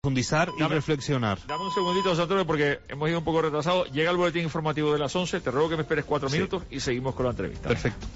Profundizar y reflexionar. Dame un segundito, José Antonio, porque hemos ido un poco retrasados. Llega el boletín informativo de las 11. Te ruego que me esperes 4 minutos y seguimos con la entrevista. Perfecto.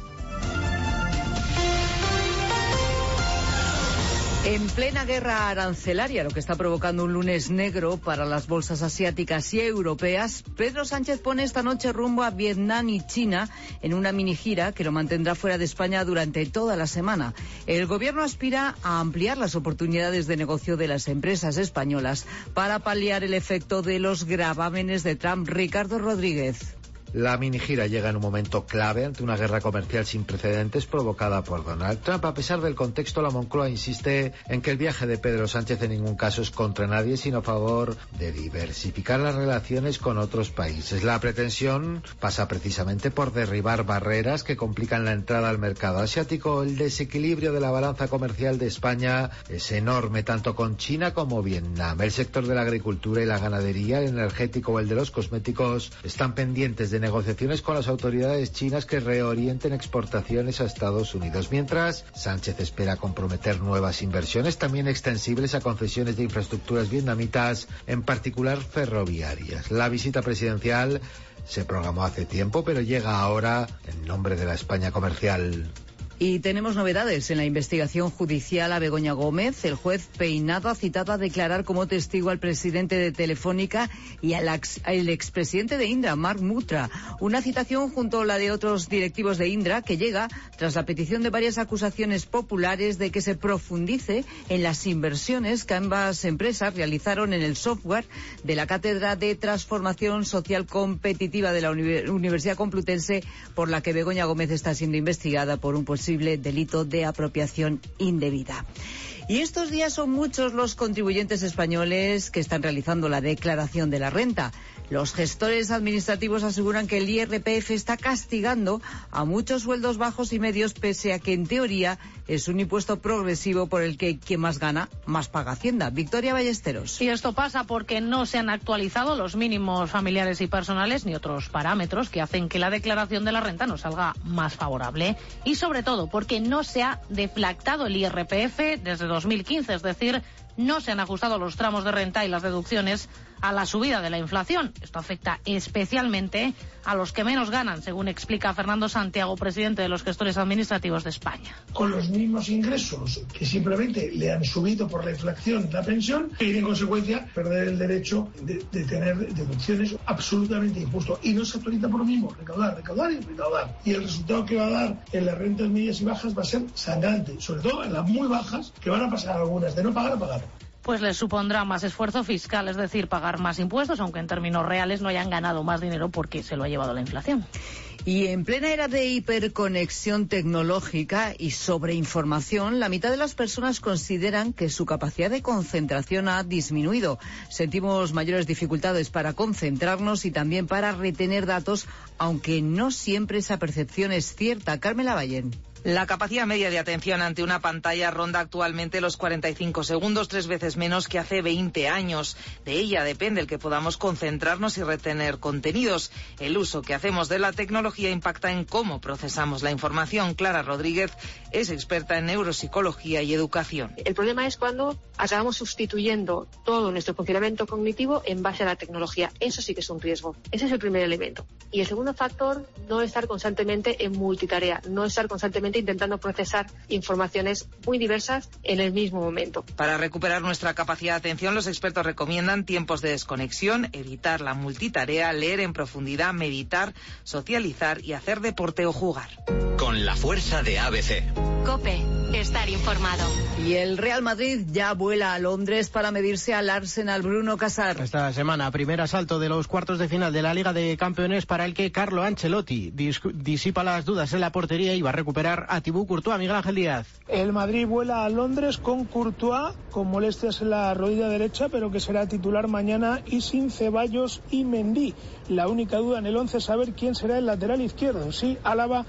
En plena guerra arancelaria, lo que está provocando un lunes negro para las bolsas asiáticas y europeas, Pedro Sánchez pone esta noche rumbo a Vietnam y China en una mini gira que lo mantendrá fuera de España durante toda la semana. El gobierno aspira a ampliar las oportunidades de negocio de las empresas españolas para paliar el efecto de los gravámenes de Trump. Ricardo Rodríguez. La mini-gira llega en un momento clave ante una guerra comercial sin precedentes provocada por Donald Trump. A pesar del contexto, la Moncloa insiste en que el viaje de Pedro Sánchez en ningún caso es contra nadie, sino a favor de diversificar las relaciones con otros países. La pretensión pasa precisamente por derribar barreras que complican la entrada al mercado asiático. El desequilibrio de la balanza comercial de España es enorme, tanto con China como Vietnam. El sector de la agricultura y la ganadería, el energético o el de los cosméticos están pendientes de negociaciones con las autoridades chinas que reorienten exportaciones a Estados Unidos. Mientras, Sánchez espera comprometer nuevas inversiones, también extensibles a concesiones de infraestructuras vietnamitas, en particular ferroviarias. La visita presidencial se programó hace tiempo, pero llega ahora en nombre de la España comercial. Y tenemos novedades en la investigación judicial a Begoña Gómez. El juez Peinado ha citado a declarar como testigo al presidente de Telefónica y al expresidente de Indra, Mark Mutra. Una citación junto a la de otros directivos de Indra que llega tras la petición de varias acusaciones populares de que se profundice en las inversiones que ambas empresas realizaron en el software de la Cátedra de Transformación Social Competitiva de la Universidad Complutense, por la que Begoña Gómez está siendo investigada por un posible delito de apropiación indebida. Y estos días son muchos los contribuyentes españoles que están realizando la declaración de la renta. Los gestores administrativos aseguran que el IRPF está castigando a muchos sueldos bajos y medios, pese a que en teoría es un impuesto progresivo por el que quien más gana, más paga Hacienda. Victoria Ballesteros. Y esto pasa porque no se han actualizado los mínimos familiares y personales ni otros parámetros que hacen que la declaración de la renta nos salga más favorable. Y sobre todo porque no se ha deflactado el IRPF desde 2015, es decir, no se han ajustado los tramos de renta y las deducciones a la subida de la inflación. Esto afecta especialmente a los que menos ganan, según explica Fernando Santiago, presidente de los gestores administrativos de España. Con los mismos ingresos que simplemente le han subido por la inflación la pensión, y en consecuencia perder el derecho de tener deducciones absolutamente injusto. Y no se actualiza por lo mismo, recaudar y recaudar. Y el resultado que va a dar en las rentas medias y bajas va a ser sangrante, sobre todo en las muy bajas, que van a pasar algunas de no pagar a pagar. Pues les supondrá más esfuerzo fiscal, es decir, pagar más impuestos, aunque en términos reales no hayan ganado más dinero porque se lo ha llevado la inflación. Y en plena era de hiperconexión tecnológica y sobreinformación, la mitad de las personas consideran que su capacidad de concentración ha disminuido. Sentimos mayores dificultades para concentrarnos y también para retener datos, aunque no siempre esa percepción es cierta. Carmen Lavallén. La capacidad media de atención ante una pantalla ronda actualmente los 45 segundos, 3 veces menos que hace 20 años. De ella depende el que podamos concentrarnos y retener contenidos. El uso que hacemos de la tecnología impacta en cómo procesamos la información. Clara Rodríguez es experta en neuropsicología y educación. El problema es cuando acabamos sustituyendo todo nuestro funcionamiento cognitivo en base a la tecnología. Eso sí que es un riesgo. Ese es el primer elemento. Y el segundo factor, no estar constantemente en multitarea, no estar constantemente intentando procesar informaciones muy diversas en el mismo momento. Para recuperar nuestra capacidad de atención, los expertos recomiendan tiempos de desconexión, evitar la multitarea, leer en profundidad, meditar, socializar y hacer deporte o jugar. Con la fuerza de ABC. COPE, estar informado. Y el Real Madrid ya vuela a Londres para medirse al Arsenal. Bruno Casar. Esta semana, primer asalto de los cuartos de final de la Liga de Campeones, para el que Carlo Ancelotti disipa las dudas en la portería y va a recuperar a Thibaut Courtois. Miguel Ángel Díaz. El Madrid vuela a Londres con Courtois, con molestias en la rodilla derecha, pero que será titular mañana, y sin Ceballos y Mendy. La única duda en el 11 es saber quién será el lateral izquierdo, si Álava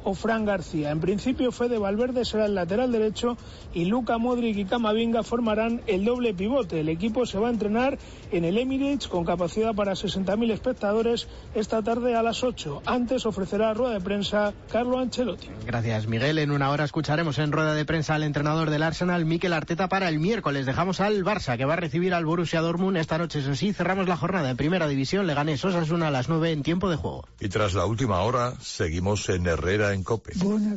o Fran García. En principio Fede Valverde será el lateral derecho y Luka Modric y Camavinga formarán el doble pivote. El equipo se va a entrenar en el Emirates con capacidad para 60.000 espectadores esta tarde a las 8. Antes ofrecerá rueda de prensa Carlo Ancelotti. Gracias, Miguel. En una hora escucharemos en rueda de prensa al entrenador del Arsenal, Mikel Arteta, para el miércoles. Dejamos al Barça, que va a recibir al Borussia Dortmund esta noche. Eso sí, cerramos la jornada en Primera División. Leganés Osasuna a las 9 en tiempo de juego. Y tras la última hora, seguimos en Herrera en COPE.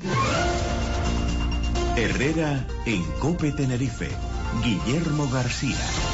Herrera en COPE Tenerife. Guillermo García.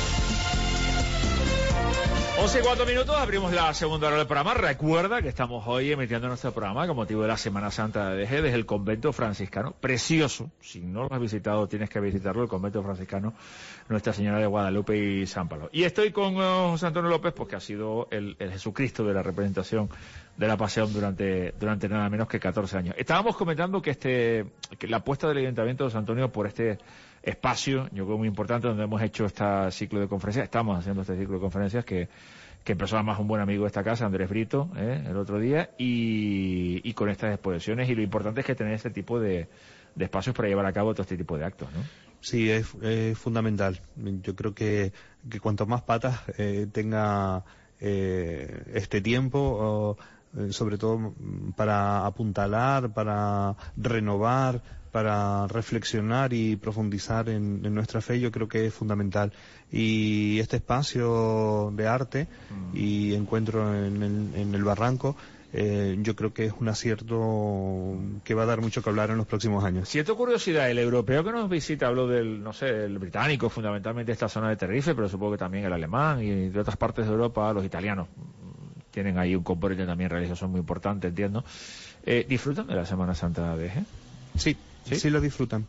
11:04, abrimos la segunda hora del programa. Recuerda que estamos hoy emitiendo nuestro programa con motivo de la Semana Santa de DG desde el convento franciscano. Precioso, si no lo has visitado tienes que visitarlo, el convento franciscano Nuestra Señora de Guadalupe y San Pablo. Y estoy con José Antonio López, pues que ha sido el Jesucristo de la representación de la Pasión durante nada menos que 14 años. Estábamos comentando que la apuesta del Ayuntamiento de San Antonio por este espacio, yo creo muy importante, donde hemos hecho este ciclo de conferencias, estamos haciendo este ciclo de conferencias que empezó además un buen amigo de esta casa, Andrés Brito, el otro día, y con estas exposiciones, y lo importante es que tener este tipo de espacios para llevar a cabo todo este tipo de actos, ¿no? Sí, es fundamental. Yo creo que cuanto más patas tenga este tiempo, sobre todo para apuntalar, para renovar, para reflexionar y profundizar en nuestra fe, yo creo que es fundamental. Y este espacio de arte y encuentro en el Barranco, yo creo que es un acierto que va a dar mucho que hablar en los próximos años. Cierta curiosidad, el europeo que nos visita, hablo del, el británico, fundamentalmente esta zona de Tenerife, pero supongo que también el alemán y de otras partes de Europa, los italianos tienen ahí un componente también religioso muy importante, entiendo. ¿Disfrutan de la Semana Santa de Eje? Sí, lo disfrutan.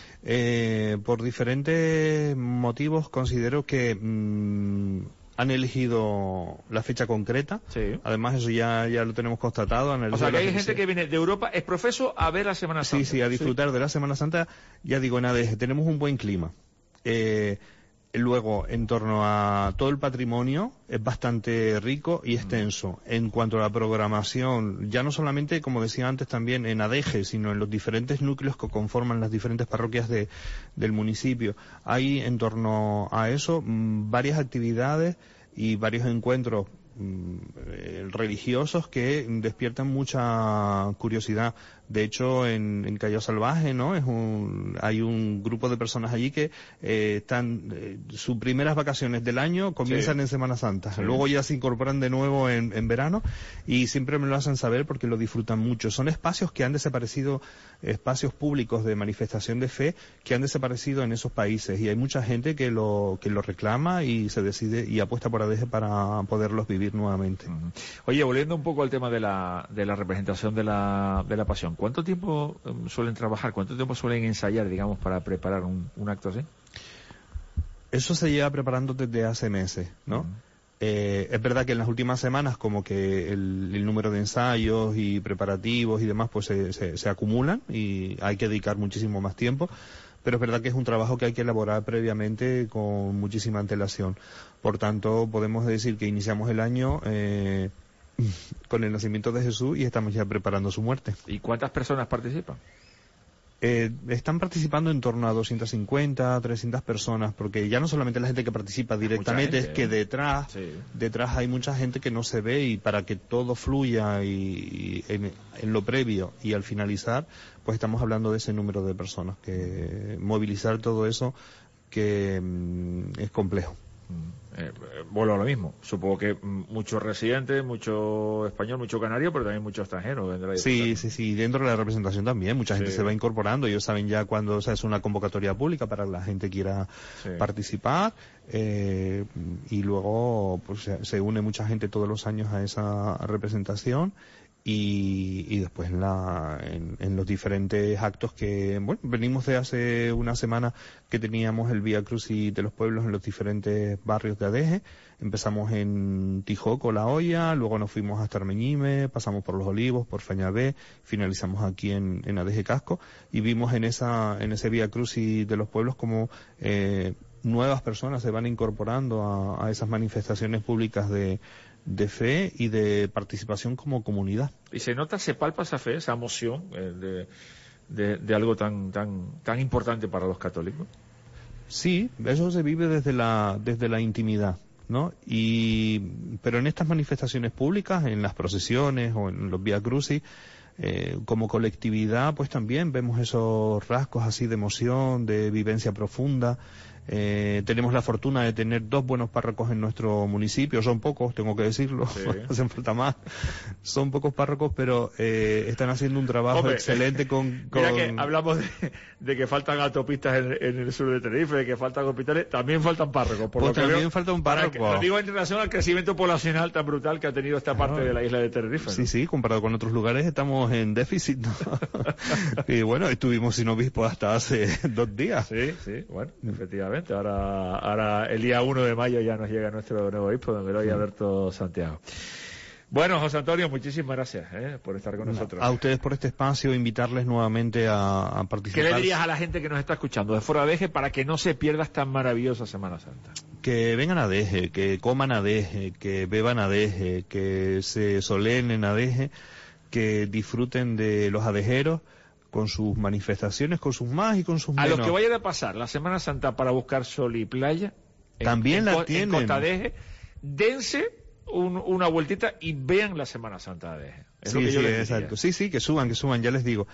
Por diferentes motivos considero que han elegido la fecha concreta. Sí. Además eso ya lo tenemos constatado. O sea que hay gente que viene de Europa, es profeso, a ver la Semana Santa. Sí, a disfrutar de la Semana Santa. Ya digo, en ADG tenemos un buen clima. Luego, en torno a todo el patrimonio, es bastante rico y extenso. En cuanto a la programación, ya no solamente, como decía antes, también en ADG, sino en los diferentes núcleos que conforman las diferentes parroquias del municipio. Hay, en torno a eso, varias actividades y varios encuentros religiosos que despiertan mucha curiosidad. De hecho, en Callao Salvaje, ¿no? Hay un grupo de personas allí que están sus primeras vacaciones del año comienzan en Semana Santa. Sí. Luego ya se incorporan de nuevo en verano y siempre me lo hacen saber porque lo disfrutan mucho. Son espacios que han desaparecido, espacios públicos de manifestación de fe que han desaparecido en esos países y hay mucha gente que lo reclama y se decide y apuesta por ADG para poderlos vivir nuevamente. Oye, volviendo un poco al tema de la representación de la Pasión, ¿cuánto tiempo suelen trabajar? ¿Cuánto tiempo suelen ensayar, digamos, para preparar un acto así? Eso se lleva preparando desde hace meses, ¿no? Es verdad que en las últimas semanas como que el número de ensayos y preparativos y demás pues se acumulan y hay que dedicar muchísimo más tiempo, pero es verdad que es un trabajo que hay que elaborar previamente con muchísima antelación. Por tanto, podemos decir que iniciamos el año con el nacimiento de Jesús y estamos ya preparando su muerte. ¿Y cuántas personas participan? Están participando en torno a 250, 300 personas, porque ya no solamente la gente que participa directamente, es que detrás hay mucha gente que no se ve y para que todo fluya y en lo previo y al finalizar, pues estamos hablando de ese número de personas, que movilizar todo eso que es complejo. Vuelvo a lo mismo. Supongo que muchos residentes, mucho español, mucho canario, pero también mucho extranjero. Sí. Dentro de la representación también. Mucha gente se va incorporando. Ellos saben ya cuando es una convocatoria pública para que la gente quiera participar. Y luego pues se une mucha gente todos los años a esa representación. Y después en los diferentes actos que, venimos de hace una semana que teníamos el Vía Crucis de los pueblos en los diferentes barrios de Adeje. Empezamos en Tijoco, La Hoya, luego nos fuimos hasta Armeñime, pasamos por Los Olivos, por Fañabé, finalizamos aquí en Adeje Casco y vimos en ese Vía Crucis de los pueblos como nuevas personas se van incorporando a esas manifestaciones públicas de fe y de participación como comunidad. Y se nota, se palpa esa fe, esa emoción de algo tan importante para los católicos. Sí, eso se vive desde la intimidad, ¿no? Pero en estas manifestaciones públicas, en las procesiones o en los Vía Crucis, como colectividad, pues también vemos esos rasgos así de emoción, de vivencia profunda. Tenemos la fortuna de tener 2 buenos párrocos en nuestro municipio, son pocos, tengo que decirlo, sí. Hacen falta más, son pocos párrocos, pero están haciendo un trabajo excelente con... Mira que hablamos de que faltan autopistas en el sur de Tenerife, de que faltan hospitales, también faltan párrocos. Pues también falta un párroco. Lo digo en relación al crecimiento poblacional tan brutal que ha tenido esta parte de la isla de Tenerife, ¿no? Sí, sí, comparado con otros lugares estamos en déficit, ¿no? Y bueno, estuvimos sin obispo hasta hace 2 días. Sí, bueno, efectivamente. Ahora el día 1 de mayo ya nos llega nuestro nuevo obispo, don Eloy Alberto Santiago. Bueno, José Antonio, muchísimas gracias por estar con nosotros. A ustedes por este espacio, invitarles nuevamente a participar. ¿Qué le dirías a la gente que nos está escuchando de fuera de Adeje para que no se pierda esta maravillosa Semana Santa? Que vengan a Adeje, que coman a Adeje, que beban a Adeje, que se soleen en Adeje, que disfruten de los adejeros, con sus manifestaciones, con sus más y con sus menos. A los que vayan a pasar la Semana Santa para buscar sol y playa, también la tienen. En Costa Adeje, dense una vueltita y vean la Semana Santa de Adeje. Es lo que yo les diría. Exacto. Sí, que suban, ya les digo.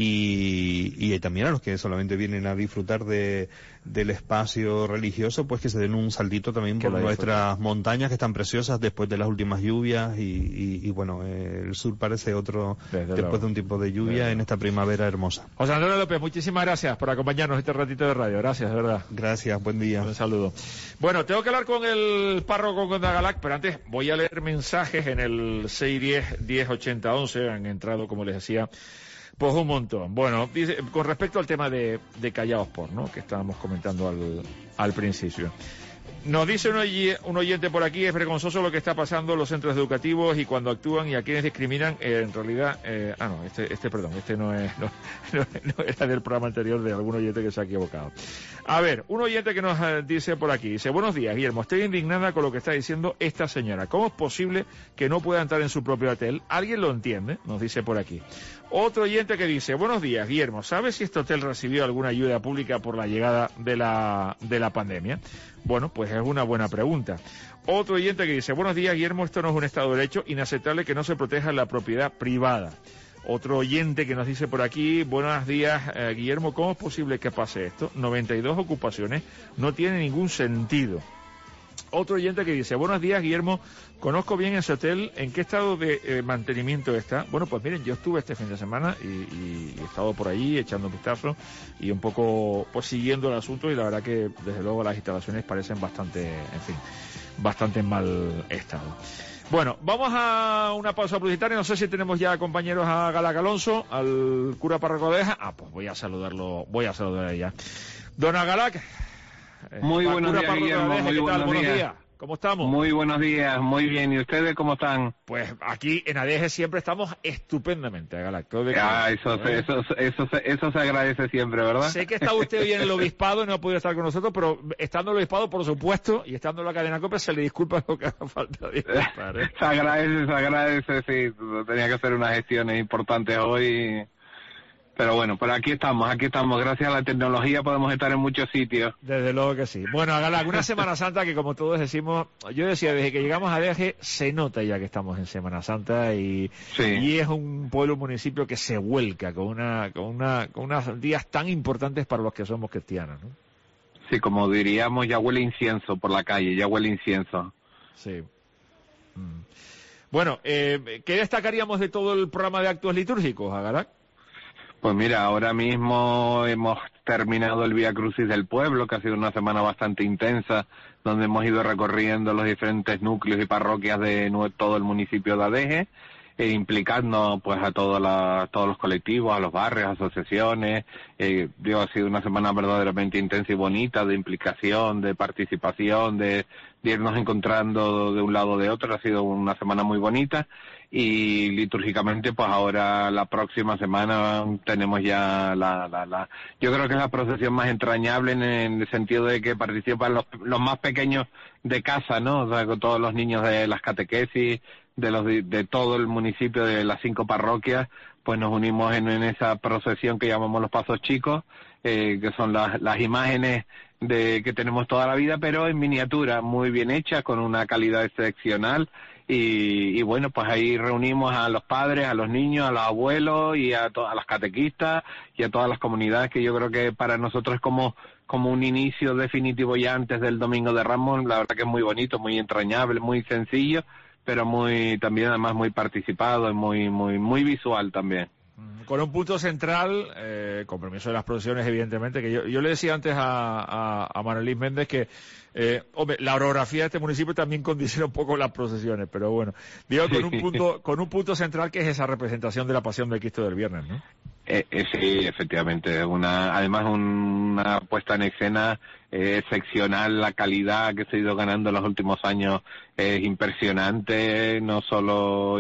Y también a los que solamente vienen a disfrutar del espacio religioso, pues que se den un saltito también por nuestras montañas que están preciosas después de las últimas lluvias y bueno, el sur parece otro después de un tiempo de lluvia en esta primavera hermosa. José Antonio López, muchísimas gracias por acompañarnos este ratito de radio. Gracias, de verdad. Gracias, buen día. Un saludo. Bueno, tengo que hablar con el párroco de Agalac, pero antes voy a leer mensajes en el 610-1080-11. Han entrado, como les decía, pues un montón. Bueno, dice, con respecto al tema de Callao Sport, ¿no?, que estábamos comentando al principio. Nos dice un oyente por aquí: es vergonzoso lo que está pasando en los centros educativos y cuando actúan y a quienes discriminan. En realidad, este no era del programa anterior, de algún oyente que se ha equivocado. A ver, un oyente que nos dice por aquí, dice: buenos días, Guillermo, estoy indignada con lo que está diciendo esta señora. ¿Cómo es posible que no pueda entrar en su propio hotel? ¿Alguien lo entiende? Nos dice por aquí. Otro oyente que dice: buenos días, Guillermo, ¿sabes si este hotel recibió alguna ayuda pública por la llegada de la pandemia? Bueno, pues es una buena pregunta. Otro oyente que dice: buenos días, Guillermo, esto no es un Estado de Derecho, inaceptable que no se proteja la propiedad privada. Otro oyente que nos dice por aquí: buenos días, Guillermo, ¿cómo es posible que pase esto? 92 ocupaciones, no tiene ningún sentido. Otro oyente que dice: buenos días, Guillermo, conozco bien ese hotel, ¿en qué estado de mantenimiento está? Bueno, pues miren, yo estuve este fin de semana y he estado por allí echando un vistazo y un poco pues siguiendo el asunto, y la verdad que desde luego las instalaciones parecen bastante en mal estado. Bueno, vamos a una pausa publicitaria. No sé si tenemos ya compañeros a Galac Alonso, al cura párroco de Adeje. Pues voy a saludar ya. Don Agalac. Muy buenos días, Guillermo. Muy buenos días. ¿Cómo estamos? Muy buenos días, muy bien. ¿Y ustedes cómo están? Pues aquí en Adeje siempre estamos estupendamente, Agalac. Eso se agradece siempre, ¿verdad? Sé que está usted hoy en el obispado y no ha podido estar con nosotros, pero estando en el obispado, por supuesto, y estando en la cadena COPE, se le disculpa lo que haga falta disculpar, ¿eh? Se agradece, sí. Tenía que hacer unas gestiones importantes hoy. Pero bueno, por aquí estamos. Gracias a la tecnología podemos estar en muchos sitios. Desde luego que sí. Bueno, Agalac, una Semana Santa que, como todos decimos, yo decía, desde que llegamos a Adeje se nota ya que estamos en Semana Santa y es un pueblo, un municipio que se vuelca con unos días tan importantes para los que somos cristianos, ¿no? Sí, como diríamos, ya huele incienso por la calle, ya huele incienso. Sí. Bueno, ¿qué destacaríamos de todo el programa de actos litúrgicos, Agalac? Pues mira, ahora mismo hemos terminado el Vía Crucis del Pueblo, que ha sido una semana bastante intensa, donde hemos ido recorriendo los diferentes núcleos y parroquias de todo el municipio de Adeje. implicando pues a todos los colectivos, a los barrios, asociaciones. Ha sido una semana verdaderamente intensa y bonita, de implicación, de participación, de irnos encontrando de un lado o de otro. Ha sido una semana muy bonita, y litúrgicamente pues ahora la próxima semana tenemos ya yo creo que es la procesión más entrañable en el sentido de que participan los más pequeños de casa, ¿no? O sea, con todos los niños de las catequesis, de todo el municipio, de las 5 parroquias, pues nos unimos en esa procesión que llamamos los Pasos Chicos, que son las imágenes que tenemos toda la vida, pero en miniatura, muy bien hechas, con una calidad excepcional. Y bueno, pues ahí reunimos a los padres, a los niños, a los abuelos y a las catequistas y a todas las comunidades, que yo creo que para nosotros es como un inicio definitivo ya antes del Domingo de Ramos. La verdad que es muy bonito, muy entrañable, muy sencillo, pero también además muy participado y muy visual también. Con un punto central, con permiso de las procesiones, evidentemente, que yo le decía antes a Manuel Méndez que, la orografía de este municipio también condiciona un poco las procesiones, pero bueno, digo, con un punto central que es esa representación de la Pasión de Cristo del viernes, ¿no? Sí, efectivamente, además una puesta en escena excepcional. La calidad que se ha ido ganando en los últimos años es impresionante, no solo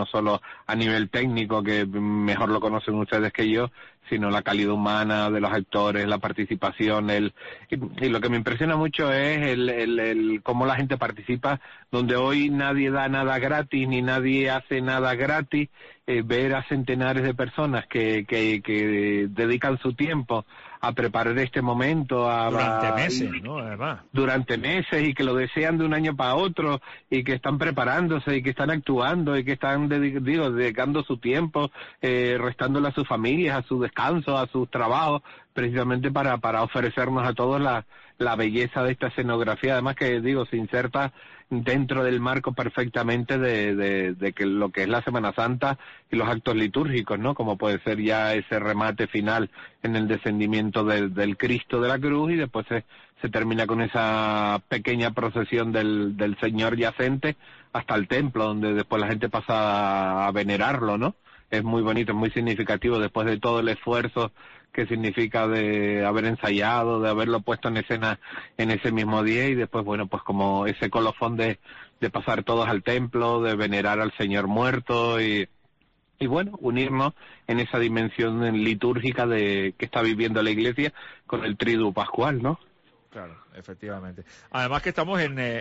a nivel técnico, que mejor lo conocen ustedes que yo, sino la calidad humana de los actores, la participación, y lo que me impresiona mucho es el cómo la gente participa, donde hoy nadie da nada gratis, ni nadie hace nada gratis. Ver a centenares de personas que dedican su tiempo a preparar este momento durante meses, ¿no? Además durante meses, y que lo desean de un año para otro, y que están preparándose y que están actuando y que están dedicando su tiempo, restándole a sus familias, a su descanso, a sus trabajos, precisamente para ofrecernos a todos la belleza de esta escenografía, además que se inserta dentro del marco perfectamente de que lo que es la Semana Santa y los actos litúrgicos, ¿no? Como puede ser ya ese remate final en el descendimiento del Cristo de la cruz, y después se termina con esa pequeña procesión del Señor yacente hasta el templo, donde después la gente pasa a venerarlo, ¿no? Es muy bonito, es muy significativo, después de todo el esfuerzo que significa de haber ensayado, de haberlo puesto en escena en ese mismo día, y después, bueno, pues como ese colofón de pasar todos al templo, de venerar al Señor muerto, y bueno, unirnos en esa dimensión litúrgica que está viviendo la Iglesia con el Triduo Pascual, ¿no? Claro, efectivamente. Además que estamos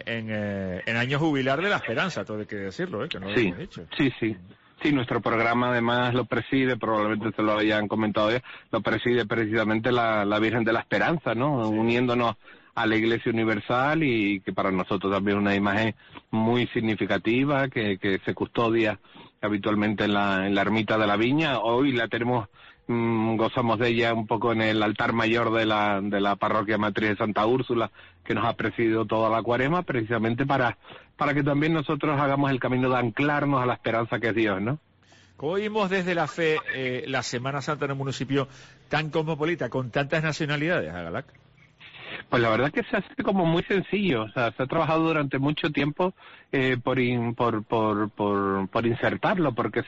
en año jubilar de la esperanza, todo hay que decirlo, que no lo hemos dicho. Sí. Sí, nuestro programa además lo preside, probablemente se lo hayan comentado ya, lo preside precisamente la Virgen de la Esperanza, ¿no? Sí. Uniéndonos a la Iglesia Universal, y que para nosotros también es una imagen muy significativa, que se custodia habitualmente en la ermita de la Viña. Hoy la tenemos, gozamos de ella un poco en el altar mayor de la parroquia matriz de Santa Úrsula, que nos ha presidido toda la Cuaresma, precisamente para que también nosotros hagamos el camino de anclarnos a la esperanza que es Dios, ¿no? ¿Cómo vimos desde la fe la Semana Santa en un municipio tan cosmopolita, con tantas nacionalidades, Agalac? Pues la verdad es que se hace como muy sencillo, o sea, se ha trabajado durante mucho tiempo por insertarlo, porque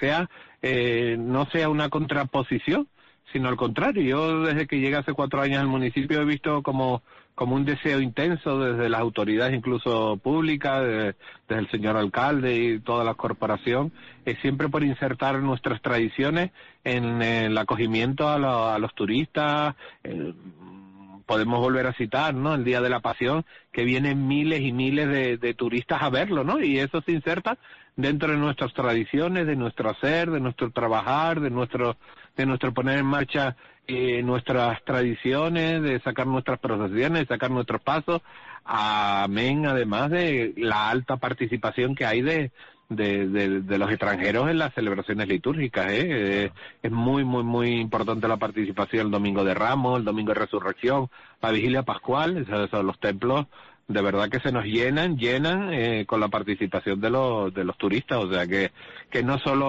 no sea una contraposición, sino al contrario. Yo desde que llegué hace 4 años al municipio he visto como un deseo intenso desde las autoridades, incluso públicas, desde el señor alcalde y toda la corporación, siempre por insertar nuestras tradiciones en el acogimiento a los turistas. Podemos volver a citar, ¿no?, el Día de la Pasión, que vienen miles y miles de turistas a verlo, ¿no? Y eso se inserta dentro de nuestras tradiciones, de nuestro hacer, de nuestro trabajar, de nuestro poner en marcha nuestras tradiciones, de sacar nuestras procesiones, de sacar nuestros pasos. Amén, además de la alta participación que hay de los extranjeros en las celebraciones litúrgicas, Es muy, muy, muy importante la participación el Domingo de Ramos, el Domingo de Resurrección, la Vigilia Pascual. Los templos de verdad que se nos llenan con la participación de los turistas, o sea que no solo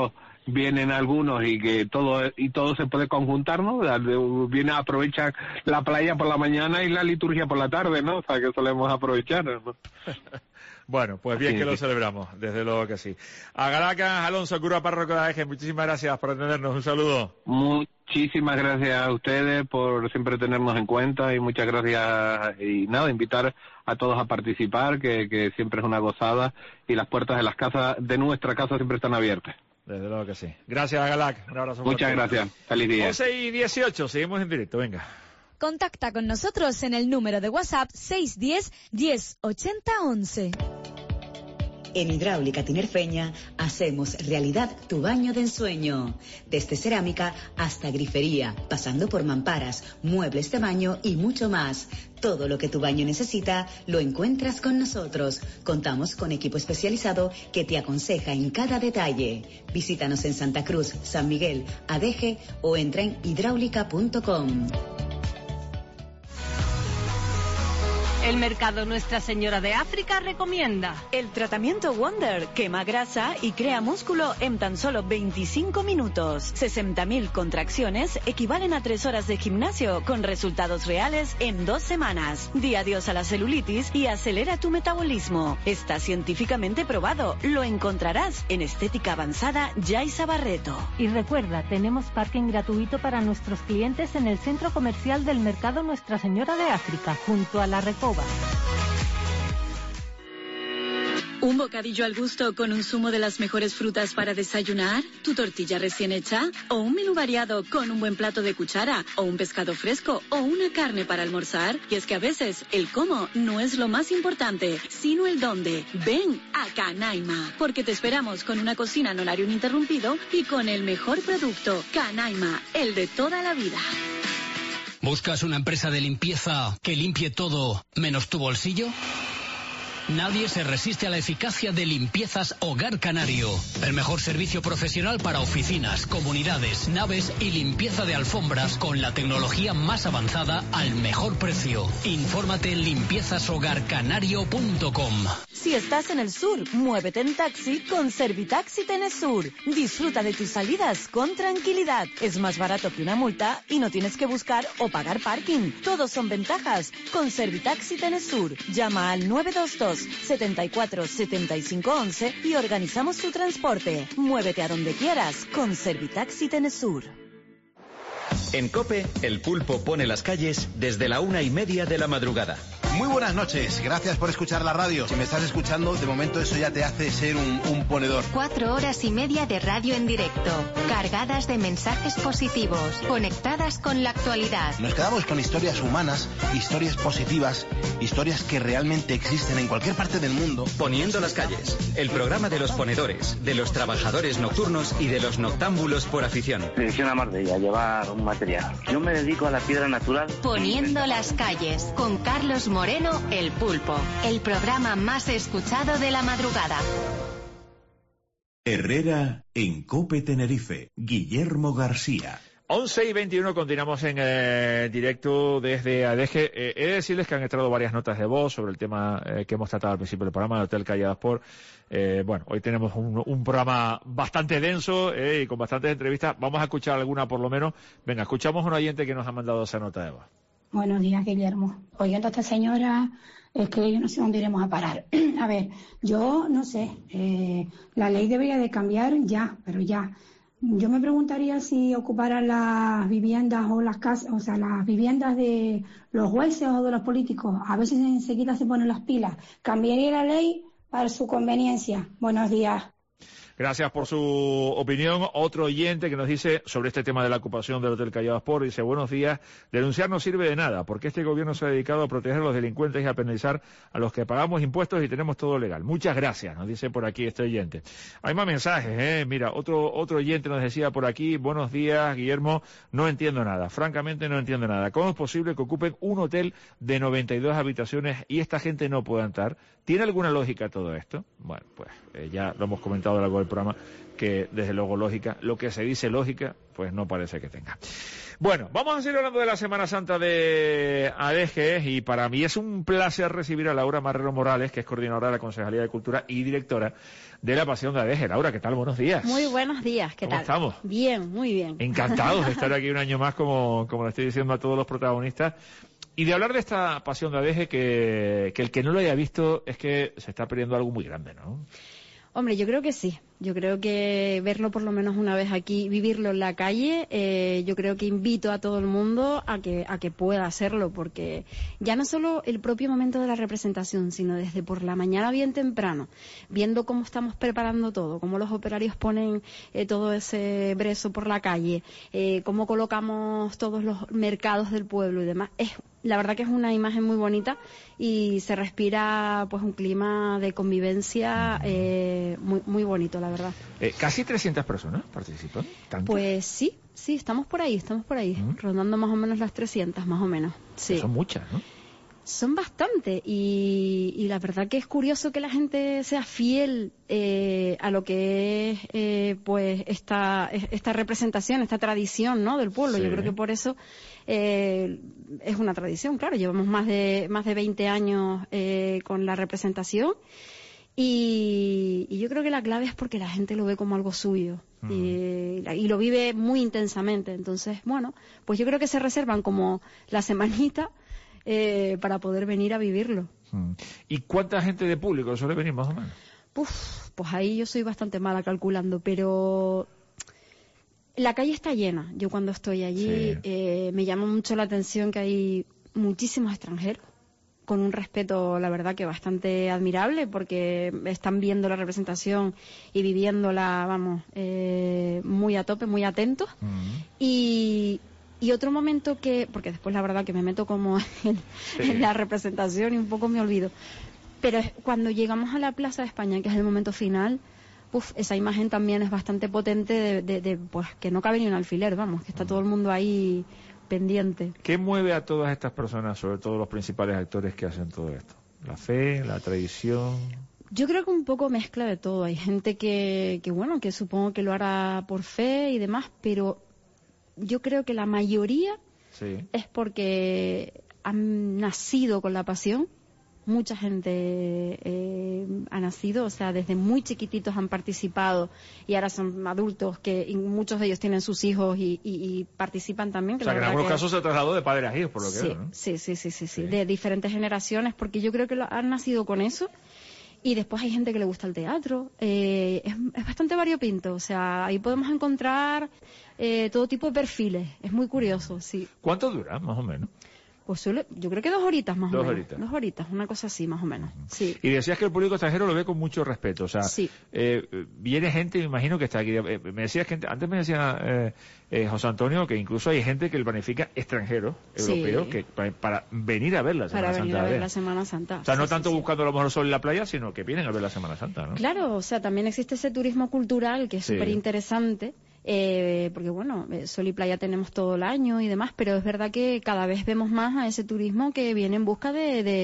vienen algunos y que todo se puede conjuntar, ¿no? Viene a aprovechar la playa por la mañana y la liturgia por la tarde, ¿no? O sea, que solemos aprovechar, ¿no? Bueno, pues bien que lo celebramos, desde luego que sí. A Galacas, Alonso, cura párroco de AEGE, muchísimas gracias por atendernos, un saludo. Muchísimas gracias a ustedes por siempre tenernos en cuenta y muchas gracias, y nada, invitar a todos a participar, que siempre es una gozada y las puertas de nuestra casa siempre están abiertas. Desde luego que sí. Gracias, Galac, un abrazo. Muchas gracias, feliz día. 11:18, seguimos en directo, venga. Contacta con nosotros en el número de WhatsApp 610 10 80 11. En Hidráulica Tinerfeña hacemos realidad tu baño de ensueño. Desde cerámica hasta grifería, pasando por mamparas, muebles de baño y mucho más. Todo lo que tu baño necesita lo encuentras con nosotros. Contamos con equipo especializado que te aconseja en cada detalle. Visítanos en Santa Cruz, San Miguel, Adeje o entra en hidráulica.com. El Mercado Nuestra Señora de África recomienda el tratamiento Wonder, quema grasa y crea músculo en tan solo 25 minutos. 60.000 contracciones equivalen a 3 horas de gimnasio con resultados reales en 2 semanas. Di adiós a la celulitis y acelera tu metabolismo. Está científicamente probado. Lo encontrarás en Estética Avanzada Yaisa Barreto. Y recuerda, tenemos parking gratuito para nuestros clientes en el centro comercial del Mercado Nuestra Señora de África, junto a la Recoba. ¿Un bocadillo al gusto con un zumo de las mejores frutas para desayunar? ¿Tu tortilla recién hecha? ¿O un menú variado con un buen plato de cuchara? ¿O un pescado fresco? ¿O una carne para almorzar? Y es que a veces el cómo no es lo más importante, sino el dónde. Ven a Canaima, porque te esperamos con una cocina en horario ininterrumpido y con el mejor producto. Canaima, el de toda la vida. ¿Buscas una empresa de limpieza que limpie todo menos tu bolsillo? Nadie se resiste a la eficacia de Limpiezas Hogar Canario. El mejor servicio profesional para oficinas, comunidades, naves y limpieza de alfombras con la tecnología más avanzada al mejor precio. Infórmate en limpiezashogarcanario.com. Si estás en el sur, muévete en taxi con Servitaxi Tenesur. Disfruta de tus salidas con tranquilidad. Es más barato que una multa y no tienes que buscar o pagar parking. Todos son ventajas con Servitaxi Tenesur. Llama al 922 74 75 11 y organizamos tu transporte. Muévete a donde quieras con Servitaxi Tenesur. En COPE, el pulpo pone las calles desde la 1:30 de la madrugada. Muy buenas noches, gracias por escuchar la radio. Si me estás escuchando, de momento eso ya te hace ser un ponedor. 4 horas y media de radio en directo, cargadas de mensajes positivos, conectadas con la actualidad. Nos quedamos con historias humanas, historias positivas, historias que realmente existen en cualquier parte del mundo. Poniendo las calles, el programa de los ponedores, de los trabajadores nocturnos y de los noctámbulos por afición. Dirección a Marbella, llevar un material. Yo me dedico a la piedra natural. Poniendo las calles, con Carlos Moreno, el pulpo, el programa más escuchado de la madrugada. Herrera en COPE Tenerife, Guillermo García. 11:21, continuamos en directo desde Adeje. He de decirles que han entrado varias notas de voz sobre el tema que hemos tratado al principio del programa, del Hotel Callasport. Bueno, hoy tenemos un programa bastante denso y con bastantes entrevistas. Vamos a escuchar alguna por lo menos. Venga, escuchamos a un oyente que nos ha mandado esa nota de voz. Buenos días, Guillermo. Oyendo a esta señora, es que yo no sé dónde iremos a parar. A ver, yo no sé, la ley debería de cambiar ya, pero ya. Yo me preguntaría si ocuparan las viviendas o las casas, o sea, las viviendas de los jueces o de los políticos. A veces enseguida se ponen las pilas. Cambiaría la ley para su conveniencia. Buenos días. Gracias por su opinión. Otro oyente que nos dice sobre este tema de la ocupación del Hotel Callao Sport, dice: buenos días, denunciar no sirve de nada, porque este gobierno se ha dedicado a proteger a los delincuentes y a penalizar a los que pagamos impuestos y tenemos todo legal. Muchas gracias, nos dice por aquí este oyente. Hay más mensajes, Mira, otro oyente nos decía por aquí: buenos días, Guillermo, no entiendo nada, francamente no entiendo nada. ¿Cómo es posible que ocupen un hotel de 92 habitaciones y esta gente no pueda entrar? ¿Tiene alguna lógica todo esto? Bueno, pues ya lo hemos comentado a lo largo del del programa, que desde luego lógica, lo que se dice lógica, pues no parece que tenga. Bueno, vamos a seguir hablando de la Semana Santa de ADEGE, y para mí es un placer recibir a Laura Marrero Morales, que es coordinadora de la Concejalía de Cultura y directora de la Pasión de ADEGE. Laura, ¿qué tal? Buenos días. Muy buenos días, ¿qué tal? ¿Cómo estamos? Bien, muy bien. Encantados de estar aquí un año más, como le estoy diciendo a todos los protagonistas, y de hablar de esta Pasión de ADEGE, que el que no lo haya visto es que se está perdiendo algo muy grande, ¿no? Hombre, yo creo que sí. Yo creo que verlo por lo menos una vez aquí, vivirlo en la calle, yo creo que invito a todo el mundo a que pueda hacerlo, porque ya no solo el propio momento de la representación, sino desde por la mañana bien temprano, viendo cómo estamos preparando todo, cómo los operarios ponen todo ese brezo por la calle, cómo colocamos todos los mercados del pueblo y demás. La verdad que es una imagen muy bonita y se respira pues un clima de convivencia muy, muy bonito, la verdad. ¿Casi 300 personas participan? ¿Tanto? Pues sí, estamos por ahí, rondando más o menos las 300, más o menos. Sí. Son muchas, ¿no? Son bastante, y la verdad que es curioso que la gente sea fiel a lo que es pues esta representación, esta tradición, ¿no?, del pueblo. Sí. Yo creo que por eso es una tradición, claro. Llevamos más de 20 años con la representación, y yo creo que la clave es porque la gente lo ve como algo suyo. Y lo vive muy intensamente. Entonces, bueno, pues yo creo que se reservan como la semanita para poder venir a vivirlo. ¿Y cuánta gente de público suele venir más o menos? Pues ahí yo soy bastante mala calculando, pero la calle está llena. Yo cuando estoy allí me llama mucho la atención que hay muchísimos extranjeros, con un respeto, la verdad, que bastante admirable, porque están viendo la representación y viviéndola, vamos, muy a tope, muy atentos. Y otro momento porque después la verdad que me meto como en la representación y un poco me olvido, pero cuando llegamos a la Plaza de España, que es el momento final, esa imagen también es bastante potente de pues que no cabe ni un alfiler, vamos, que está todo el mundo ahí pendiente. ¿Qué mueve a todas estas personas, sobre todo los principales actores que hacen todo esto? ¿La fe, la tradición? Yo creo que un poco mezcla de todo. Hay gente que bueno, que supongo que lo hará por fe y demás, pero yo creo que la mayoría es porque han nacido con la pasión. Mucha gente ha nacido, o sea, desde muy chiquititos han participado y ahora son adultos, que muchos de ellos tienen sus hijos y participan también. O sea, que en algunos casos se trasladó de padre a hijo, por lo que veo, ¿no? Sí, de diferentes generaciones, porque yo creo que han nacido con eso. Y después hay gente que le gusta el teatro, es bastante variopinto, o sea, ahí podemos encontrar todo tipo de perfiles, es muy curioso, sí. ¿Cuánto dura, más o menos? Pues yo creo que 2 horitas más o menos. 2 horitas. 2 horitas, una cosa así más o menos. Sí. Y decías que el público extranjero lo ve con mucho respeto, o sea, viene gente, me imagino que está aquí. Me decías que antes me decía José Antonio que incluso hay gente que planifica extranjeros, europeos, que para venir a ver la Semana Santa. Para venir a ver la Semana Santa. O sea, no tanto buscando a lo mejor el sol en la playa, sino que vienen a ver la Semana Santa, ¿no? Claro, o sea, también existe ese turismo cultural que es súper interesante. Porque bueno, sol y playa tenemos todo el año y demás, pero es verdad que cada vez vemos más a ese turismo que viene en busca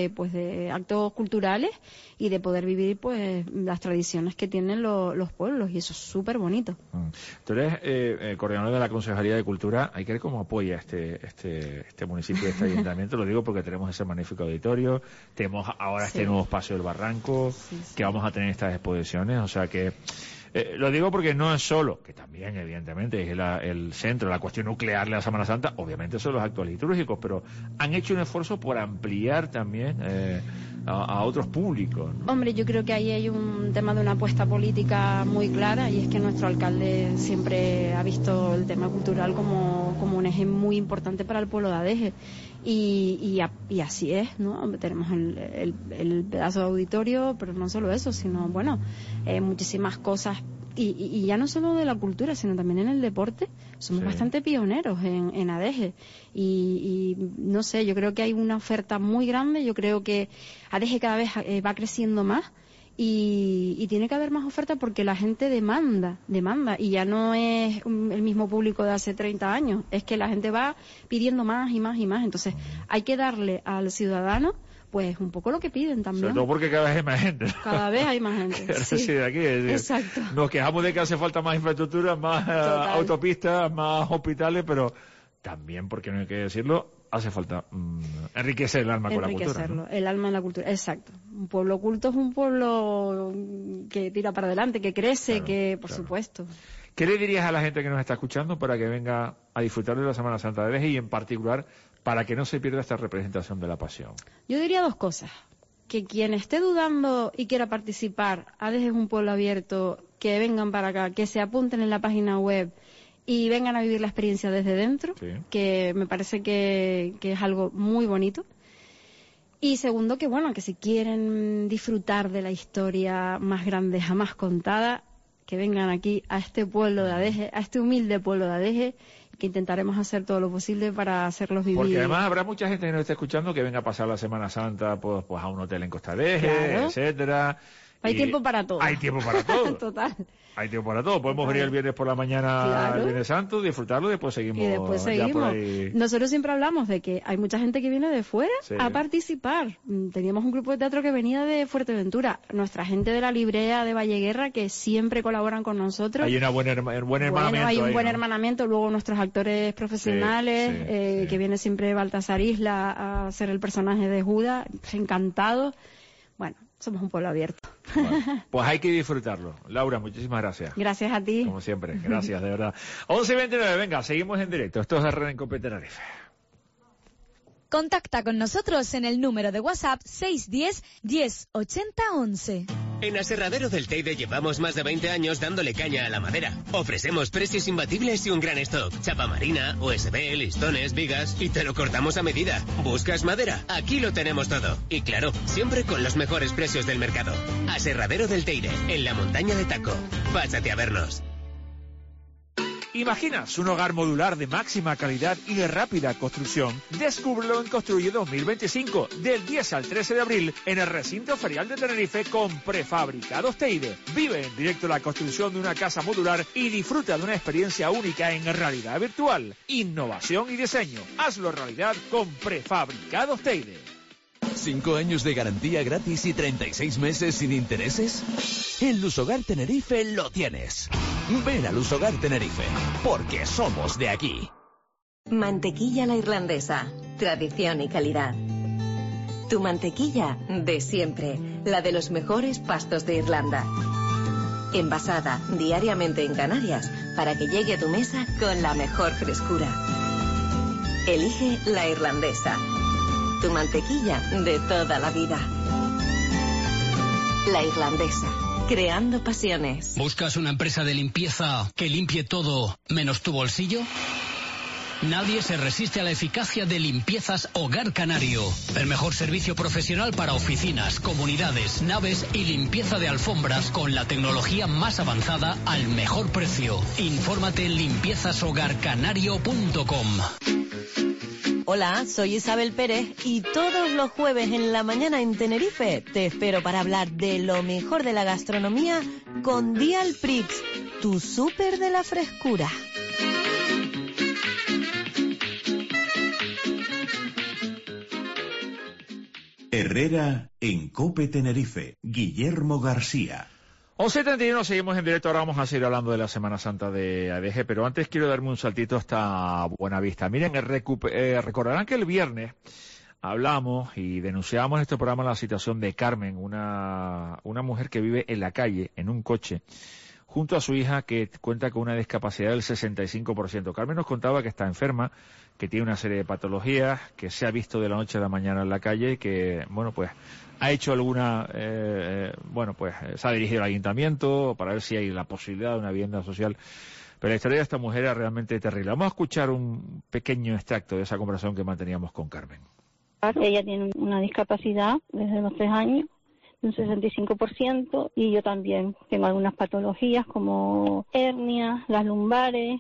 de actos culturales y de poder vivir pues las tradiciones que tienen los pueblos, y eso es súper bonito. Tú eres coordinador de la Concejalía de Cultura. Hay que ver cómo apoya este municipio, este ayuntamiento. Lo digo porque tenemos ese magnífico auditorio, tenemos ahora este nuevo espacio del Barranco, que vamos a tener estas exposiciones, o sea que lo digo porque no es solo, que también evidentemente es el centro, la cuestión nuclear de la Semana Santa, obviamente son los actos litúrgicos, pero han hecho un esfuerzo por ampliar también a otros públicos, ¿no? Hombre, yo creo que ahí hay un tema de una apuesta política muy clara, y es que nuestro alcalde siempre ha visto el tema cultural como un eje muy importante para el pueblo de ADEGE. Y así es, ¿no? Tenemos el pedazo de auditorio, pero no solo eso, sino, bueno, muchísimas cosas. Y ya no solo de la cultura, sino también en el deporte. Somos bastante pioneros en ADEGE. Y no sé, yo creo que hay una oferta muy grande. Yo creo que ADEGE cada vez va creciendo más. Y tiene que haber más oferta porque la gente demanda, y ya no es el mismo público de hace 30 años, es que la gente va pidiendo más y más y más. Entonces hay que darle al ciudadano pues un poco lo que piden también. Sobre todo porque cada vez hay más gente. Cada vez hay más gente. Que sí. reside aquí. Exacto. Nos quejamos de que hace falta más infraestructura, más autopistas, más hospitales, pero también, porque no hay que decirlo, hace falta enriquecer el alma con la cultura, ¿no? El alma en la cultura, exacto. Un pueblo culto es un pueblo que tira para adelante, que crece, por supuesto. ¿Qué le dirías a la gente que nos está escuchando para que venga a disfrutar de la Semana Santa de Adeje y en particular para que no se pierda esta representación de la Pasión? Yo diría dos cosas. Que quien esté dudando y quiera participar, Adeje es un pueblo abierto, que vengan para acá, que se apunten en la página web y vengan a vivir la experiencia desde dentro, que me parece que es algo muy bonito. Y segundo, que bueno, que si quieren disfrutar de la historia más grande jamás contada, que vengan aquí a este pueblo de Adeje, a este humilde pueblo de Adeje, que intentaremos hacer todo lo posible para hacerlos vivir. Porque además habrá mucha gente que nos esté escuchando que venga a pasar la Semana Santa pues a un hotel en Costa Adeje, etcétera. Hay tiempo para todo. Hay tiempo para todo. Total. Hay tiempo para todo. Podemos venir el viernes por la mañana, el Viernes Santo, disfrutarlo y después seguimos. Ya por ahí. Nosotros siempre hablamos de que hay mucha gente que viene de fuera a participar. Teníamos un grupo de teatro que venía de Fuerteventura. Nuestra gente de la Librea de Valleguerra que siempre colaboran con nosotros. Hay buen hermanamiento. Hay un buen ¿no? hermanamiento. Luego nuestros actores profesionales, que viene siempre Baltasar Isla a hacer el personaje de Judas. Encantado. Bueno, somos un pueblo abierto. Bueno, pues hay que disfrutarlo. Laura, muchísimas gracias. Gracias a ti. Como siempre, gracias, de verdad. 11:29, venga, seguimos en directo. Esto es Herrera en Cope Tenerife. Contacta con nosotros en el número de WhatsApp 610 10 80 11. En Aserradero del Teide llevamos más de 20 años dándole caña a la madera. Ofrecemos precios imbatibles y un gran stock. Chapa marina, USB, listones, vigas y te lo cortamos a medida. ¿Buscas madera? Aquí lo tenemos todo. Y claro, siempre con los mejores precios del mercado. Aserradero del Teide, en la montaña de Taco. Pásate a vernos. ¿Imaginas un hogar modular de máxima calidad y de rápida construcción? Descúbrelo en Construye 2025, del 10 al 13 de abril, en el recinto ferial de Tenerife con Prefabricados Teide. Vive en directo la construcción de una casa modular y disfruta de una experiencia única en realidad virtual, innovación y diseño. Hazlo realidad con Prefabricados Teide. 5 años de garantía gratis y 36 meses sin intereses. En Lusogar Tenerife lo tienes. Ven a Lusogar Tenerife, porque somos de aquí. Mantequilla la irlandesa, tradición y calidad. Tu mantequilla de siempre, la de los mejores pastos de Irlanda. Envasada diariamente en Canarias para que llegue a tu mesa con la mejor frescura. Elige la irlandesa. Tu mantequilla de toda la vida. La irlandesa, creando pasiones. ¿Buscas una empresa de limpieza que limpie todo menos tu bolsillo? Nadie se resiste a la eficacia de Limpiezas Hogar Canario. El mejor servicio profesional para oficinas, comunidades, naves y limpieza de alfombras con la tecnología más avanzada al mejor precio. Infórmate en limpiezashogarcanario.com. Hola, soy Isabel Pérez y todos los jueves en la mañana en Tenerife te espero para hablar de lo mejor de la gastronomía con Dial Prix, tu súper de la frescura. Herrera en Cope Tenerife, Guillermo García. 11:31, seguimos en directo, ahora vamos a seguir hablando de la Semana Santa de Adeje, pero antes quiero darme un saltito hasta Buenavista. Miren, recordarán que el viernes hablamos y denunciamos en este programa la situación de Carmen, una mujer que vive en la calle, en un coche, junto a su hija que cuenta con una discapacidad del 65%. Carmen nos contaba que está enferma, que tiene una serie de patologías, que se ha visto de la noche a la mañana en la calle, que, bueno, pues ha hecho alguna, se ha dirigido al ayuntamiento para ver si hay la posibilidad de una vivienda social. Pero la historia de esta mujer es realmente terrible. Vamos a escuchar un pequeño extracto de esa conversación que manteníamos con Carmen. Ella tiene una discapacidad desde los 3 años, de un 65%, y yo también tengo algunas patologías como hernias, las lumbares,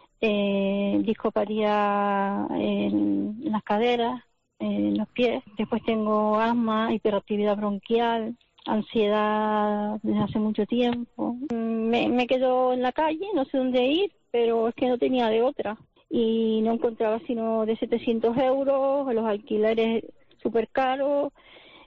discopatía en las caderas, en los pies. Después tengo asma, hiperactividad bronquial, ansiedad desde hace mucho tiempo. Me quedo en la calle, no sé dónde ir, pero es que no tenía de otra. Y no encontraba sino de 700 euros, los alquileres súper caros,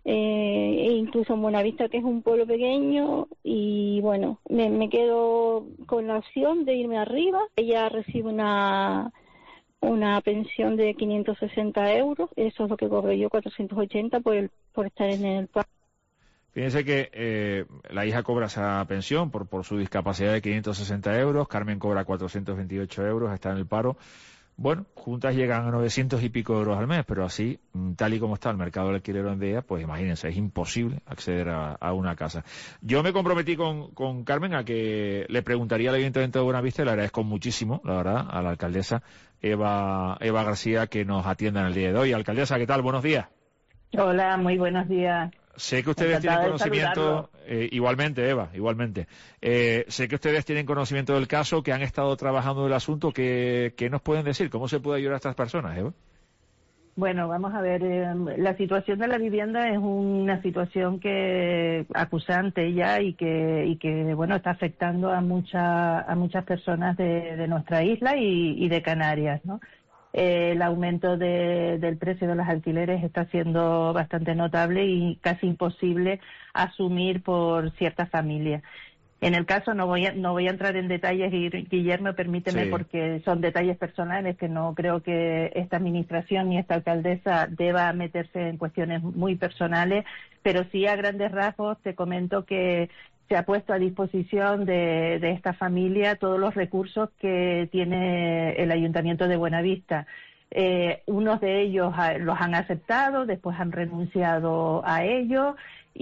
e incluso en Buenavista, que es un pueblo pequeño, y bueno, me quedo con la opción de irme arriba. Ella recibe una pensión de 560 euros, eso es lo que cobro yo, 480 por estar en el paro. Fíjense que la hija cobra esa pensión por su discapacidad de 560 euros, Carmen cobra 428 euros, está en el paro. Bueno, juntas llegan a 900 y pico euros al mes, pero así, tal y como está el mercado del alquiler en día, pues imagínense, es imposible acceder a una casa. Yo me comprometí con Carmen a que le preguntaría al Ayuntamiento de Buenavista, y le agradezco muchísimo, la verdad, a la alcaldesa Eva García, que nos atienda en el día de hoy. Alcaldesa, ¿qué tal? Buenos días. Hola, muy buenos días. Sé que ustedes tienen conocimiento, igualmente, Eva, igualmente. Sé que ustedes tienen conocimiento del caso, que han estado trabajando el asunto. ¿Qué nos pueden decir? ¿Cómo se puede ayudar a estas personas, Eva? Bueno, vamos a ver, la situación de la vivienda es una situación que acusante ya y que bueno, está afectando a muchas personas de nuestra isla y de Canarias, ¿no? El aumento del precio de los alquileres está siendo bastante notable y casi imposible asumir por ciertas familias. En el caso no voy a entrar en detalles, Guillermo, permíteme, sí, porque son detalles personales que no creo que esta administración ni esta alcaldesa deba meterse en cuestiones muy personales, pero sí a grandes rasgos te comento que se ha puesto a disposición de esta familia todos los recursos que tiene el Ayuntamiento de Buenavista. Unos de ellos los han aceptado, después han renunciado a ellos